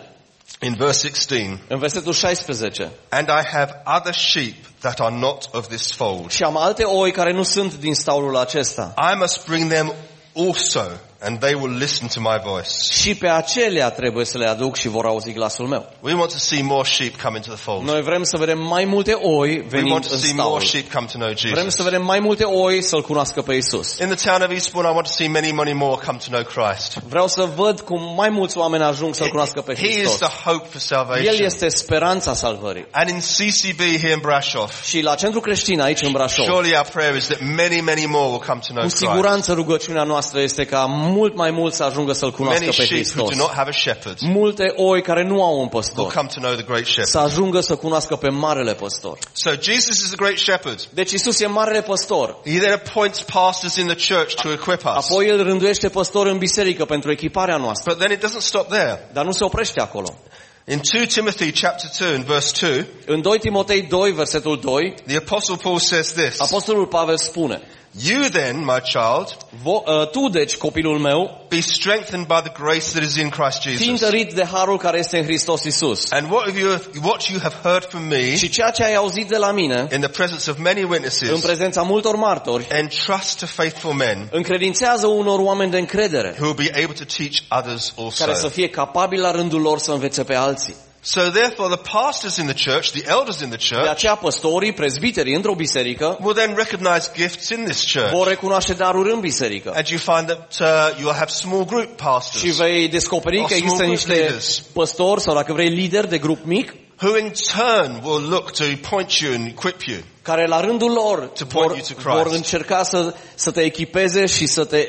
in verse 16, în versetul 16. and I have other sheep that are not of this fold. Și am alte oi care nu sunt din staulul acesta. I must bring them also, and they will listen to my voice. Și pe acelea trebuie să le aduc și vor auzi glasul meu. We want to see more sheep come into the fold. Noi vrem să vedem mai multe oi We venind want to în see staul. more sheep come to know Vrem Jesus. să vedem mai multe oi să-L cunoască pe Isus. In the town of Eastbourne, I want to see many, many more come to know Christ. Vreau să văd cum mai mulți oameni ajung să-L cunoască pe He is Hristos. the hope for El salvation. este speranța salvării. And in CCB here in Brasov, Și la Centrul Creștin aici în Brașov, surely our prayer is that many, many more will come to know cu Christ. siguranță rugăciunea noastră este ca mult mai mult să ajungă să-L cunoască Many pe sheep who Hristos. do not have a shepherd Multe oi care nu au un will păstor come to know the great shepherd. să ajungă să cunoască pe marele păstor. So Jesus is the great shepherd. Deci Isus e marele păstor. He then appoints pastors in the church to equip us. Apoi El rânduiește păstori în biserică pentru echiparea noastră. But then it doesn't stop there. Dar nu se oprește acolo. In 2 Timothy chapter 2 and verse 2, În 2 Timotei 2, versetul 2, the apostle Paul says this, Apostolul Pavel spune: You then, my child, Tu, deci, copilul meu, be strengthened by the grace that is in Christ fii Jesus. întărit de harul care este în Hristos Isus. And what you have heard from me Și ceea ce ai auzit de la mine, in the presence of many în witnesses, prezența multor martori, entrust to faithful men încredințează unor oameni de încredere, who will be able to teach others care să also. fie capabili la rândul lor să învețe pe alții. So therefore the pastors in the church, the elders in the De church, aceea păstorii, prezbiterii într-o biserică will then recognize gifts in this church. vor recunoaște daruri în biserică. And you find that you will have small group Și pastors vei descoperi Or că există small group niște leaders. păstori sau, dacă vrei, lideri de grup mic, who in turn will look to point you and equip you. care la rândul lor point you to Christ. vor încerca să te echipeze și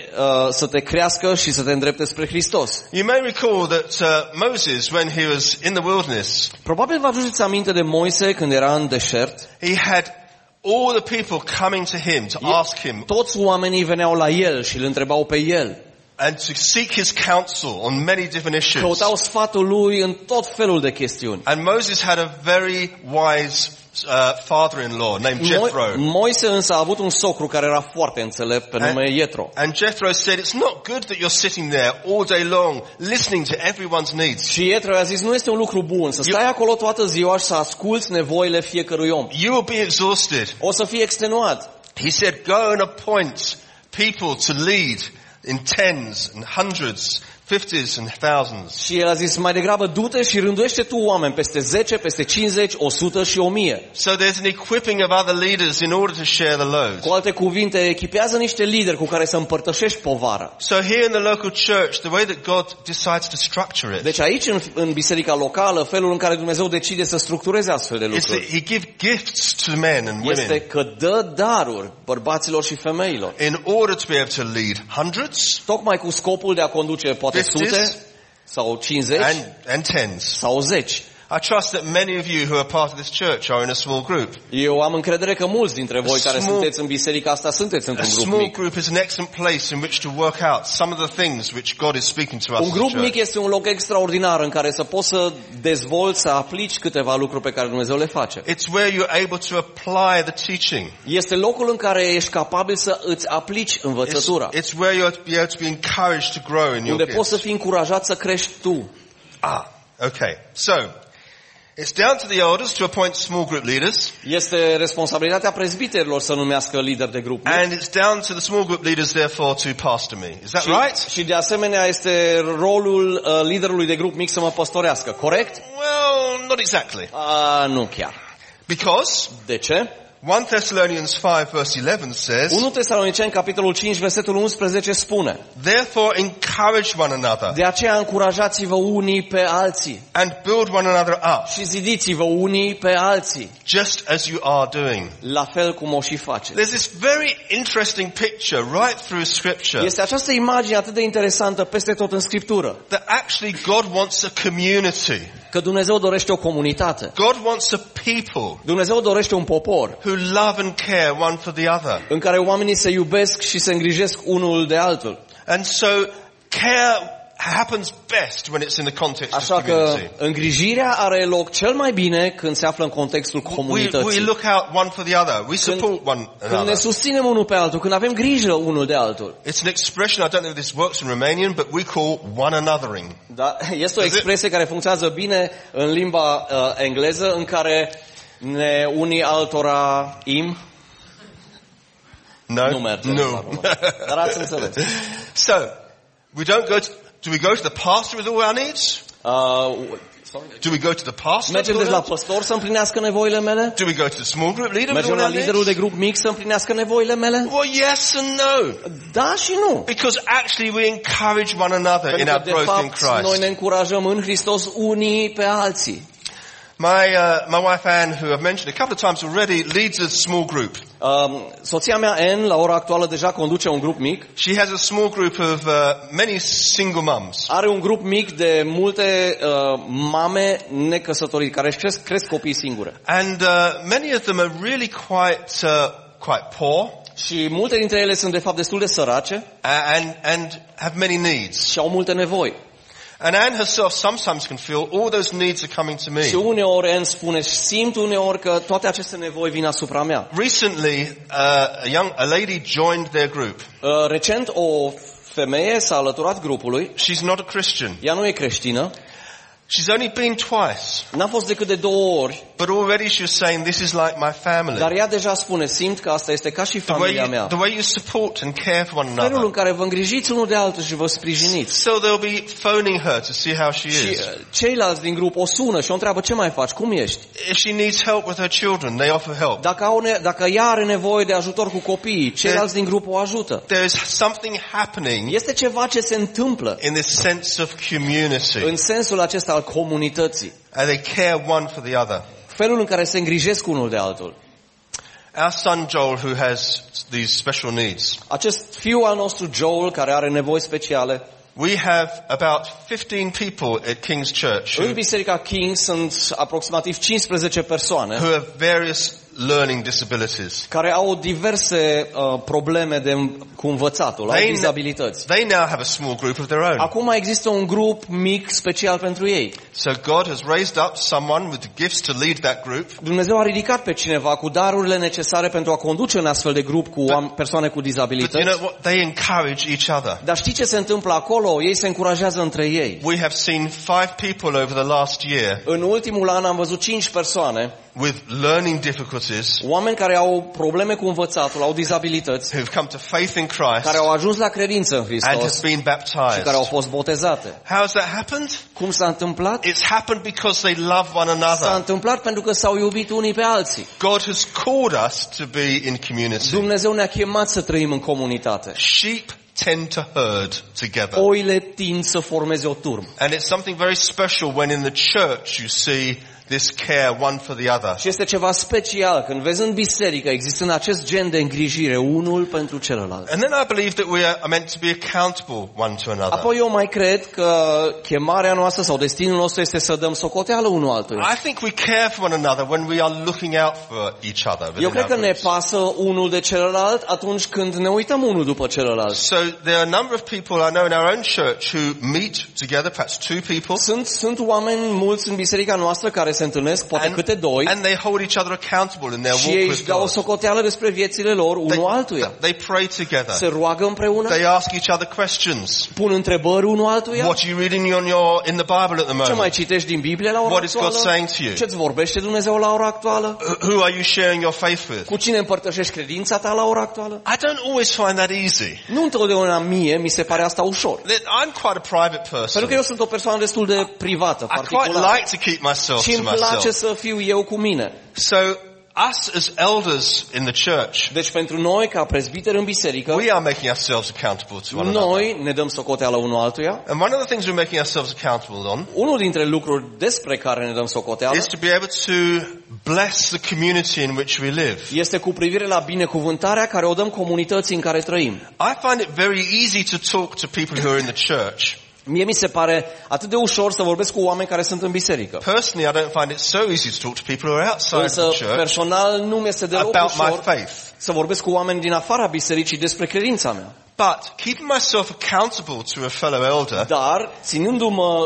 să te crească și să te îndrepte spre Hristos. You may recall that Moses, when he was in the wilderness, Probabil vă aduceți aminte de Moise când era în deșert. he had all the people coming to him to ask him Toți oamenii veneau la el și îl întrebau pe el. and to seek his counsel on many different issues. Căutau sfatul lui în tot felul de chestiuni. And Moses had a very wise father-in-law named Jethro. Moise însă a avut un socru care era foarte înțelept pe nume Ietro. And Jethro said, it's not good that you're sitting there all day long listening to everyone's needs. Și Ietro i-a zis, nu este un lucru bun să stai acolo toată ziua și să asculți nevoile fiecărui om. You will be exhausted. O să fii extenuat. He said, go and appoint people to lead in tens and hundreds, 50s and thousands. Și el a zis, mai degrabă du-te și rânduiește tu oameni peste 10, peste 50, 100 și 1000. So there's an equipping of other leaders in order to share the load. Cu alte cuvinte, echipează niște lideri cu care să împărtășești povara. So here in the local church, the way that God decides to structure it, Deci aici, în biserica locală, felul în care Dumnezeu decide să structureze astfel de is that lucruri He gives gifts to men and este women că dă daruri bărbaților și femeilor. in order to be able to lead hundreds Tocmai cu scopul de a conduce poate 50s sute sau 50 and tens. sau 10. I trust that many of you who are part of this church are in a small group. Eu am încredere că mulți dintre voi care small- sunteți în biserica asta sunteți A într-un grup small mic. group is an excellent place in which to work out some of the things which God is speaking to us Un as a grup mic church. este un loc extraordinar în care să poți să dezvolți, să aplici câteva lucruri pe care Dumnezeu le face. It's where you're able to apply the teaching. Este locul în care ești capabil să îți aplici învățătura. It's where you'll be able to be encouraged to grow in your Unde poți să gifts. fii încurajat să crești tu. Okay. So, it's down to the elders to appoint small group leaders, Este responsabilitatea prezbiterilor să numească lideri de grup mic. and it's down to the small group leaders, therefore, to pastor me. Is that right? Și de asemenea este rolul liderului de grup mic să mă păstorească, corect? Well, not exactly. Nu chiar. Because De ce? 1 Thessalonians 5 verse 11 says, 1 Tesaloniceni, capitolul 5, versetul 11 spune: therefore encourage one another De aceea încurajați-vă unii pe alții and build one another up, și zidiți-vă unii pe alții, just as you are doing. la fel cum o și faceți. There's this very interesting picture right through Scripture Este această imagine atât de interesantă peste tot în Scriptură, that actually God wants a community. că Dumnezeu dorește o comunitate. God wants a people Dumnezeu dorește un popor who love and care one for the other. în care oamenii se iubesc și se îngrijesc unul de altul. And so care happens best when it's in the context of Așa că community. îngrijirea are loc cel mai bine când se află în contextul We comunității. look out one for the other. We support one Când ne another. susținem unul pe altul, când avem grijă unul de altul. It's an expression, I don't know if this works in Romanian, but we call one anothering. Da? Este o expresie care funcționează bine în limba engleză, în care ne unii altora No? nu merge. No. Dar ați înțeles. So, do we go to the pastor with all our needs? Do we go to the pastor? Mergem with deci all la our needs? păstor să împlinească nevoile mele? Do we go to the small group leader with Mergem all la our liderul de needs? grup mic să împlinească nevoile mele? Well, yes and no. Da și nu. Because actually we encourage one another in Pentru our că, de growth in fapt, noi ne Christ. încurajăm în Hristos unii pe alții. My wife Anne, who I've mentioned a couple of times already, leads a small group. Soția mea, Anne, la ora actuală deja conduce un grup mic. She has a small group of many single mums. Are un grup mic de multe mame necăsătorite care își cresc copii singure. And many of them are really quite poor Și multe dintre ele sunt de fapt destul de sărace and have many needs. și au multe nevoi. And Anne herself sometimes can feel all those needs are coming to Și me. uneori Anne spune și simt uneori că toate aceste nevoi vin asupra mea. Recently, a lady joined their group. Recent o femeie s-a alăturat grupului. She's not a Christian. Ea nu e creștină. She's only been twice. N-a fost decât de 2 ori. But already she was saying, this is like my family. Dar ea deja spune, simt că asta este ca și familia mea. The way you support and care for one Felul în another. care vă îngrijiți unul de altul și vă sprijiniți. So they'll be phoning her to see how she Și is. ceilalți din grup o sună și o întreabă, ce mai faci, cum ești? If she needs help with her children, they offer help. Dacă ea are nevoie de ajutor cu copiii, ceilalți din grup o ajută. There is something happening Este ceva ce se întâmplă in this sense of community. în sensul acesta al comunității. And they care one for the other. Felul în care se îngrijesc unul de altul. Our son Joel, who has these special needs, Acest fiu al nostru, Joel, care are nevoi speciale, we have about 15 people at King's Church în Biserica King sunt aproximativ 15 persoane who have various learning disabilities. care au diverse probleme cu învățatul, au dizabilități. They now have a small group of their own. Acum mai există un grup mic special pentru ei. So God has raised up someone with the gifts to lead that group. Dumnezeu a ridicat pe cineva cu darurile necesare pentru a conduce un astfel de grup cu persoane cu But you dizabilități. know what? They encourage each other. Dar știi ce se întâmplă acolo? Ei se încurajează între ei. We have seen 5 people over the last year În ultimul an am văzut 5 persoane, with learning difficulties oameni care au probleme cu învățatul, au dizabilități, who've come to faith in Christ care au ajuns la credință în and Hristos have been și care au baptized. fost botezate. How has that happened? Cum s-a întâmplat? It's happened because they love one S-a another. întâmplat pentru că s-au iubit unii pe alții. God has called us to be in community. Dumnezeu ne-a chemat să trăim în comunitate. Sheep tend to herd together. Oile tind să formeze o turmă. And it's something very special when in the church you see this care one for the other. Și este ceva special când vezi în biserică existând acest gen de îngrijire unul pentru celălalt. And then I believe that we are meant to be accountable one to another. Apoi eu mai cred că chemarea noastră sau destinul nostru este să dăm socoteală unul altuia. I think we care for one another when we are looking out for each other. Eu within cred că our ne groups. pasă unul de celălalt atunci când ne uităm unul după celălalt. So there are a number of people I know in our own church who meet together, perhaps 2 people, Sunt oameni mulți în biserica noastră care se întâlnesc, poate câte 2, and they hold each other accountable in their și walk ei with își dau o God. socoteală despre viețile lor unul altuia. They pray together. Se roagă împreună, They ask each other questions. pun întrebări unul altuia. What are you reading in the Bible at the Ce mai moment? citești din Biblie la ora What is God actuală? saying to you? Ce-ți vorbește Dumnezeu la ora actuală? Who are you sharing your faith with? Cu cine împărtășești credința ta la ora actuală? I don't always find that easy. Nu întotdeauna mie mi se pare asta ușor. I'm quite a private person. Pentru că eu sunt o persoană destul de privată, I quite particulară. like to keep myself Și to îmi place myself. să fiu eu cu mine. So us as elders in the church, Deci pentru noi, ca prezbiteri în biserică, we are making ourselves accountable to one another. noi ne dăm socoteală unul altuia. And one of the things we're making ourselves accountable on Unul dintre lucruri despre care ne dăm socoteală is to be able to bless the community in which we live. este cu privire la binecuvântarea care o dăm comunității în care trăim. I find it very easy to talk to people who are in the church. Mie mi se pare atât de ușor să vorbesc cu oameni care sunt în biserică. Personally, I don't find it so easy to talk to people who are outside Însă, the church personal, nu mi este deloc about my ușor faith. să vorbesc cu oameni din afara bisericii despre credința mea. But keeping myself accountable to a fellow elder Dar, ținându-mă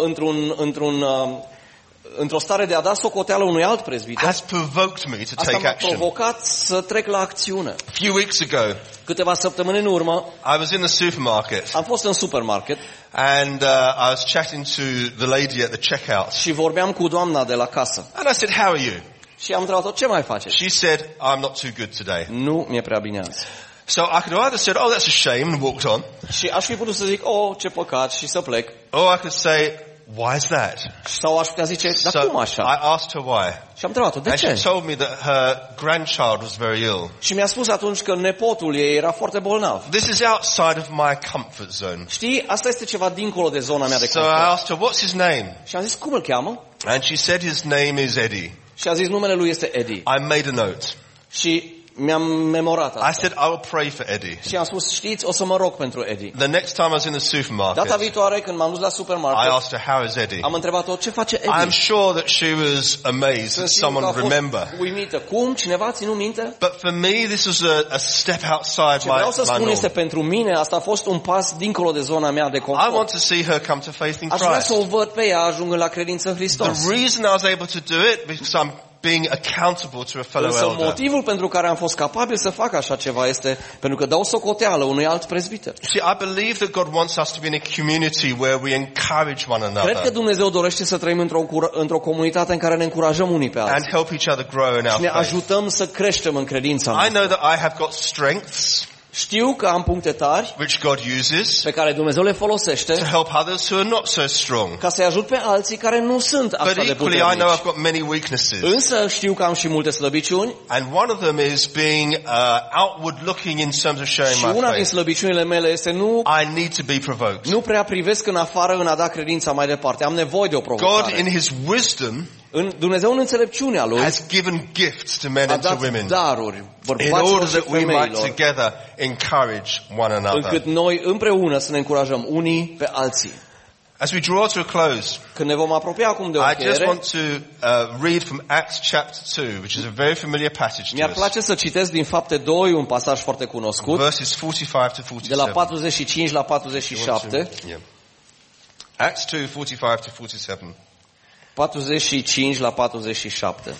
într-o stare de a da socoteală unui alt prezbiter, has provoked me to asta take m-a action. provocat să trec la acțiune. A few weeks ago, Câteva săptămâni în urmă, I was in the supermarket am fost în supermarket and I was chatting to the lady at the checkout. și vorbeam cu doamna de la casă. And I said, "How are you?" Și am întrebat-o, ce mai faceți? She said, "I'm not too good today." Nu mi-e prea bine azi. So I could have either said, "Oh, that's a shame," and walked on, Și aș fi putut să zic, ce păcat, și să plec. or I could say, "Why is that?" Sau aș putea zice, dar So cum I așa? asked her why. Și am întrebat-o, de And she ce? told me that her grandchild was very ill. Și mi-a spus atunci că nepotul ei era foarte bolnav. This is outside of my comfort zone. Știi, asta este ceva dincolo de zona mea de So I confort. asked her, "What's his name?" Și am zis, cum îl cheamă? And she said his name is Eddie. Și a zis, numele lui este Eddie. I made a note. Și mi-am memorat I asta. said, "I will pray for Eddie." Și am spus, știți, o să mă rog pentru Eddie. The next time I was in the Data supermarket, viitoare, când m-am dus la I supermarket, asked her, "How is Eddie?" am întrebat-o, ce face I'm Eddie? sure that she was amazed Sunt that sigur că someone a would fost remember. uimită. Cum? Cineva a ținut minte? But for me, this was a step outside Ce vreau să my spun norm. este, pentru mine, asta a fost un pas dincolo de zona mea de I want confort. to see her come to faith in Aș vrea Christ. să o văd pe ea ajungând la credință în Hristos. The reason I was able to do it because I'm being accountable to a fellow Însă elder. motivul pentru care am fost capabil să fac așa ceva este pentru că dau socoteală unui alt prezbiter. See, I believe that God wants us to be in a community where we encourage one Cred că another Dumnezeu dorește să trăim într-o comunitate în care ne încurajăm unii pe and alții help each other grow in și ne our faith. ajutăm să creștem în credința I noastră. know that I have got strengths Știu că am puncte tari which God uses pe care Dumnezeu le to folosește help others who are not so strong. ca să-i ajut pe alții care nu sunt așa But de equally, I know puternici. I've got many weaknesses. Însă știu că am și multe slăbiciuni And one of them is being outward looking in terms of showing și my una din faith. slăbiciunile mele este I need to be provoked. nu prea privesc în afară în a da credința mai departe. Am nevoie de o God, provocare. in His wisdom, Dumnezeu în înțelepciunea Lui has given gifts to men a and to dat women daruri in bărbaților order și that we might femeilor, together encourage one încât another. noi împreună să ne încurajăm unii pe alții. As we draw to a close, Când ne vom apropia acum de o I just încheiere, want to read from Acts chapter 2, which is a very familiar passage to mi-ar us. place să citesc din Fapte 2 un pasaj foarte cunoscut, Verses 45 to de la 47. 45 la 47. Yeah. Acts 2, 45 to 47. 45 la 47.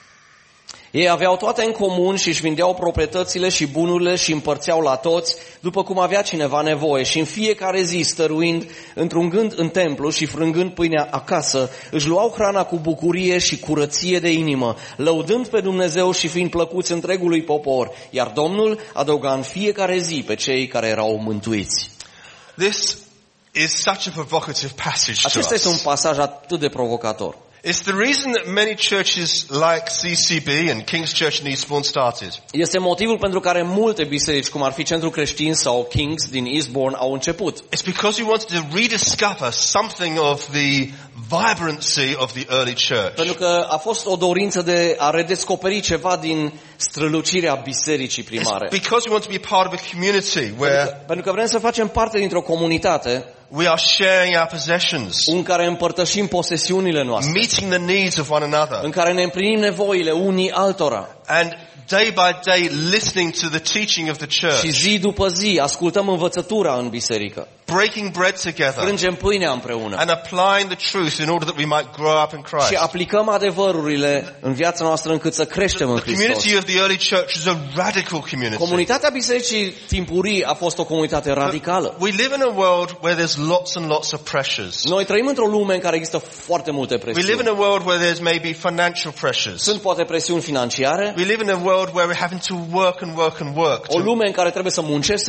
Ei aveau toate în comun și își vindeau proprietățile și bunurile și împărțeau la toți, după cum avea cineva nevoie. Și în fiecare zi, stăruind într-un gând în templu și frângând pâinea acasă, își luau hrana cu bucurie și curăție de inimă, lăudând pe Dumnezeu și fiind plăcuți întregului popor. Iar Domnul adăuga în fiecare zi pe cei care erau mântuiți. This is such a provocative passage to Acesta este un us. pasaj atât de provocator. It's the reason that many churches like CCB and King's Church in Eastbourne started. Este motivul pentru care multe biserici, cum ar fi Centrul Creștin sau Kings din Eastbourne, au început. It's because we wanted to rediscover something of the vibrancy of the early church. Pentru că a fost o dorință de a redescoperi ceva din strălucirea bisericii primare. It's because we want to be part of a community where Pentru că vrem să facem parte dintr-o comunitate we are sharing our possessions, în care împărtășim posesiunile noastre, meeting the needs of one another, în care ne împlinim nevoile unii altora and day by day listening to the teaching of the și church, zi după zi ascultăm învățătura în biserică, breaking bread together, frângem pâinea împreună and applying the truth in order that we might grow up in și Christ. aplicăm adevărurile în viața noastră încât să creștem în The Hristos. community of the early church is a radical community. Comunitatea bisericii timpurii a fost o comunitate radicală. We live in a world where there's lots and lots of pressures. Noi trăim într-o lume în care există foarte multe We live in presiuni. a world where there's maybe financial pressures. Sunt poate presiuni financiare, We live in a world where we're having to work and work and work o lume în care trebuie să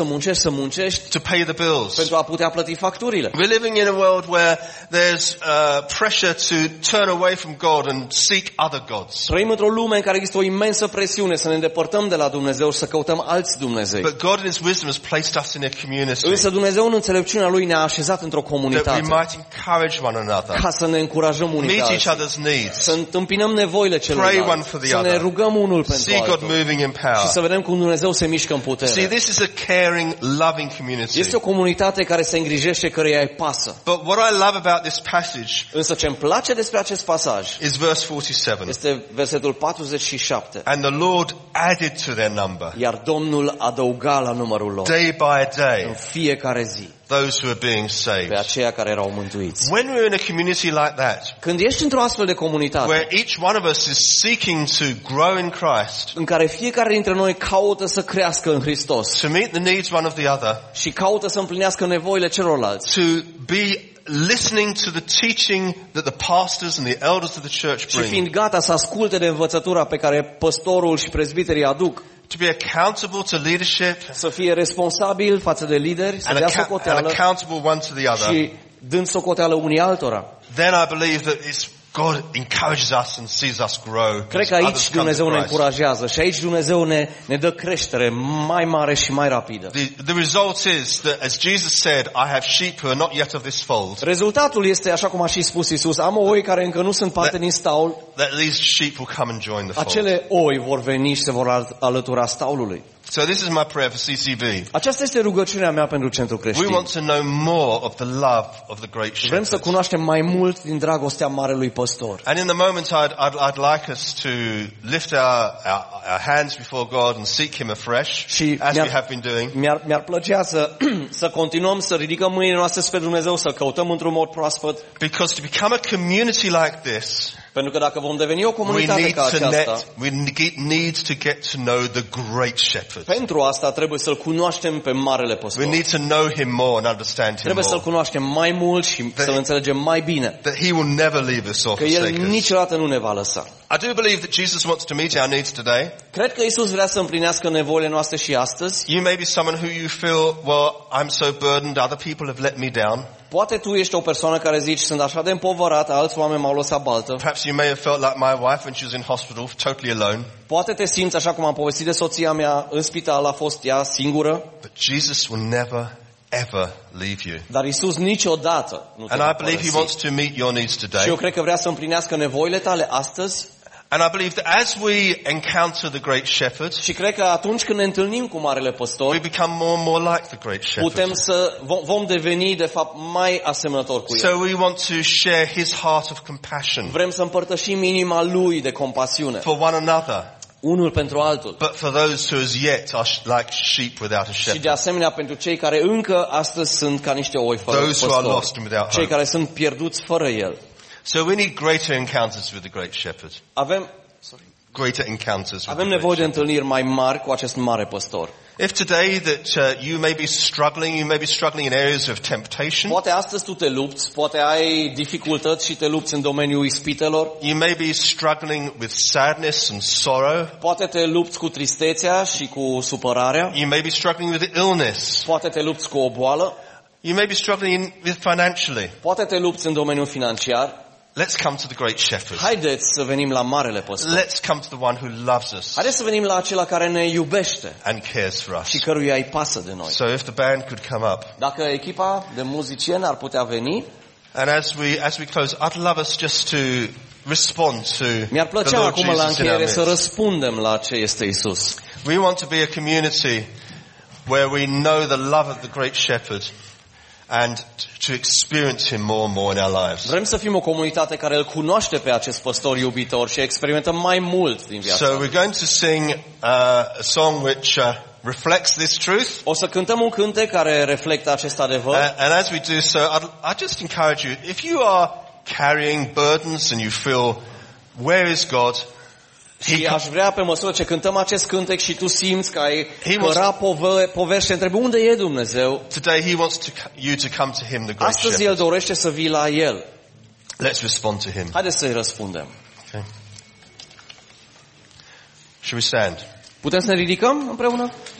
muncești to pay the bills. pentru a putea plăti facturile. We're living in a world where there's pressure to turn away from God and seek other gods. Trăim într-o lume în care există o imensă presiune să ne îndepărtăm de la Dumnezeu și să căutăm alți Dumnezei. But God in His wisdom has placed us in a community Însă Dumnezeu în înțelepciunea Lui ne-a așezat într-o that we comunitate might encourage one another, ca să ne încurajăm unii pe meet alții, each other's needs, să întâmpinăm nevoile Pray one celuilalt, for the să ne other. rugăm unul pentru see God altul moving in și să power. vedem cum Dumnezeu se mișcă în See, putere. this is a caring, loving community. Este o comunitate care care se îngrijește, căreia îi pasă. But what I love about this passage Însă ce îmi place despre acest pasaj is verse 47. este versetul 47. And the Lord added to their number, Iar Domnul adăuga la numărul lor day by în day, fiecare zi those who are being pe saved. aceia care erau mântuiți. When we're in a community like that, Când ești într-o astfel de comunitate where each one of us is seeking to grow in Christ, în care fiecare dintre noi caută să crească în Hristos to meet the needs one of the other, și caută să împlinească nevoile celorlalți to be listening to the teaching that the pastors and the elders of the church și bring, fiind gata să asculte de învățătura pe care păstorul și prezbiterii aduc, to be accountable to leadership să fie responsabil față de lideri, să and dea and socoteală accountable one to the other, și dând socoteală unii altora. then I believe that God encourages us and sees us grow. Cred că as aici others come to Dumnezeu ne Christ. încurajează și aici Dumnezeu ne dă creștere mai mare și mai rapidă. The result is that, as Jesus said, I have sheep who are not yet of this fold, Rezultatul este, așa cum a și spus Iisus, am oi care încă nu sunt parte din staul, that these sheep will come and join the fold. acele oi vor veni și se vor alătura staulului. So this is my prayer for CCV. Aceasta este rugăciunea mea pentru Centrul We Creștin. want to know more of the love of the great Vrem să shepherd. cunoaștem mai mult din dragostea Marelui Păstor. And in the moment I'd like us to lift our hands before God and seek Him afresh, Și as we have been doing. mi-ar plăcea să continuăm să ridicăm mâinile noastre spre Dumnezeu, să căutăm într-un mod proaspăt, Because to become a community like this, pentru că dacă vom deveni o we comunitate need ca aceasta, need to get to know the great shepherd. pentru asta trebuie să-L cunoaștem pe Marele We Păstor. need to know Him more and understand Him Trebuie să-L more. cunoaștem mai mult și să-L înțelegem mai bine. That He will never leave us or Că El forsake us. niciodată nu ne va lăsa. I do believe that Jesus wants to meet our needs today. Cred că Iisus vrea să împlinească nevoile noastre și astăzi. You may be someone who you feel, well, I'm so burdened, other people have let me down. Poate tu ești o persoană care zici, sunt așa de împovărat, alți oameni m-au lăsat baltă. Perhaps you may have felt like my wife when she was in hospital, totally alone. Poate te simți așa cum am povestit de soția mea, în spital a fost ea singură, But Jesus will never, ever leave you. dar Iisus niciodată nu te And va I believe He părăsi. wants to meet your needs Și eu today. cred că vrea să împlinească nevoile tale astăzi And I believe that as we encounter the great shepherd, și cred că atunci când ne întâlnim cu Marele we Păstor, become more and more like the great putem shepherd. vom deveni de fapt mai asemănători cu So El. we want to share His heart of compassion Vrem să împărtășim inima Lui de compasiune, for one another, unul pentru altul. but for those who as yet are like sheep without a Și de shepherd. asemenea pentru cei care încă astăzi sunt ca niște oi fără Those who are păstor, lost and without cei hope. care sunt pierduți fără El. So we need greater encounters with the great shepherd. Greater encounters with Avem the great nevoie de shepherd. întâlniri mai mari cu acest mare păstor. If today that you may be struggling in areas of temptation, Poate astăzi tu te lupți, poate ai dificultăți și te lupți în domeniul ispitelor, you may be struggling with sadness and sorrow, poate te lupți cu tristețea și cu supărarea, you may be struggling with illness, poate te lupți cu o boală, you may be struggling with financially. poate te lupți în domeniul financiar. Let's come to the great shepherd. Haideți să venim la Marele Păstor. Let's come to the one who loves us Haideți să venim la acela care ne iubește and cares for us. și căruia îi pasă de noi. So if the band could come up, Dacă echipa de muzicieni ar putea veni, and as we close, I'd love us just to respond to mi-ar the plăcea Lord acum la Jesus in our încheiere să midst. răspundem la ce este Isus. We want to be a community where we know the love of the great shepherd and to experience him more and more in our lives. Vrem să fim o comunitate care îl cunoaște pe acest păstor iubitor și experimentăm mai mult din viața. So we're going to sing a song which reflects this truth. O să cântăm un cântec care reflectă acest adevăr. And as we do so, I just encourage you, if you are carrying burdens and you feel, where is God? Și aș vrea, pe măsură ce cântăm acest cântec și tu simți că ai He căra poveri și întrebi unde e Dumnezeu, Today he wants you to come to him, the great astăzi El shepherd. dorește să vii la El. Let's respond to him. Haideți să-i răspundem. Okay. Shall we stand? Putem să ne ridicăm împreună?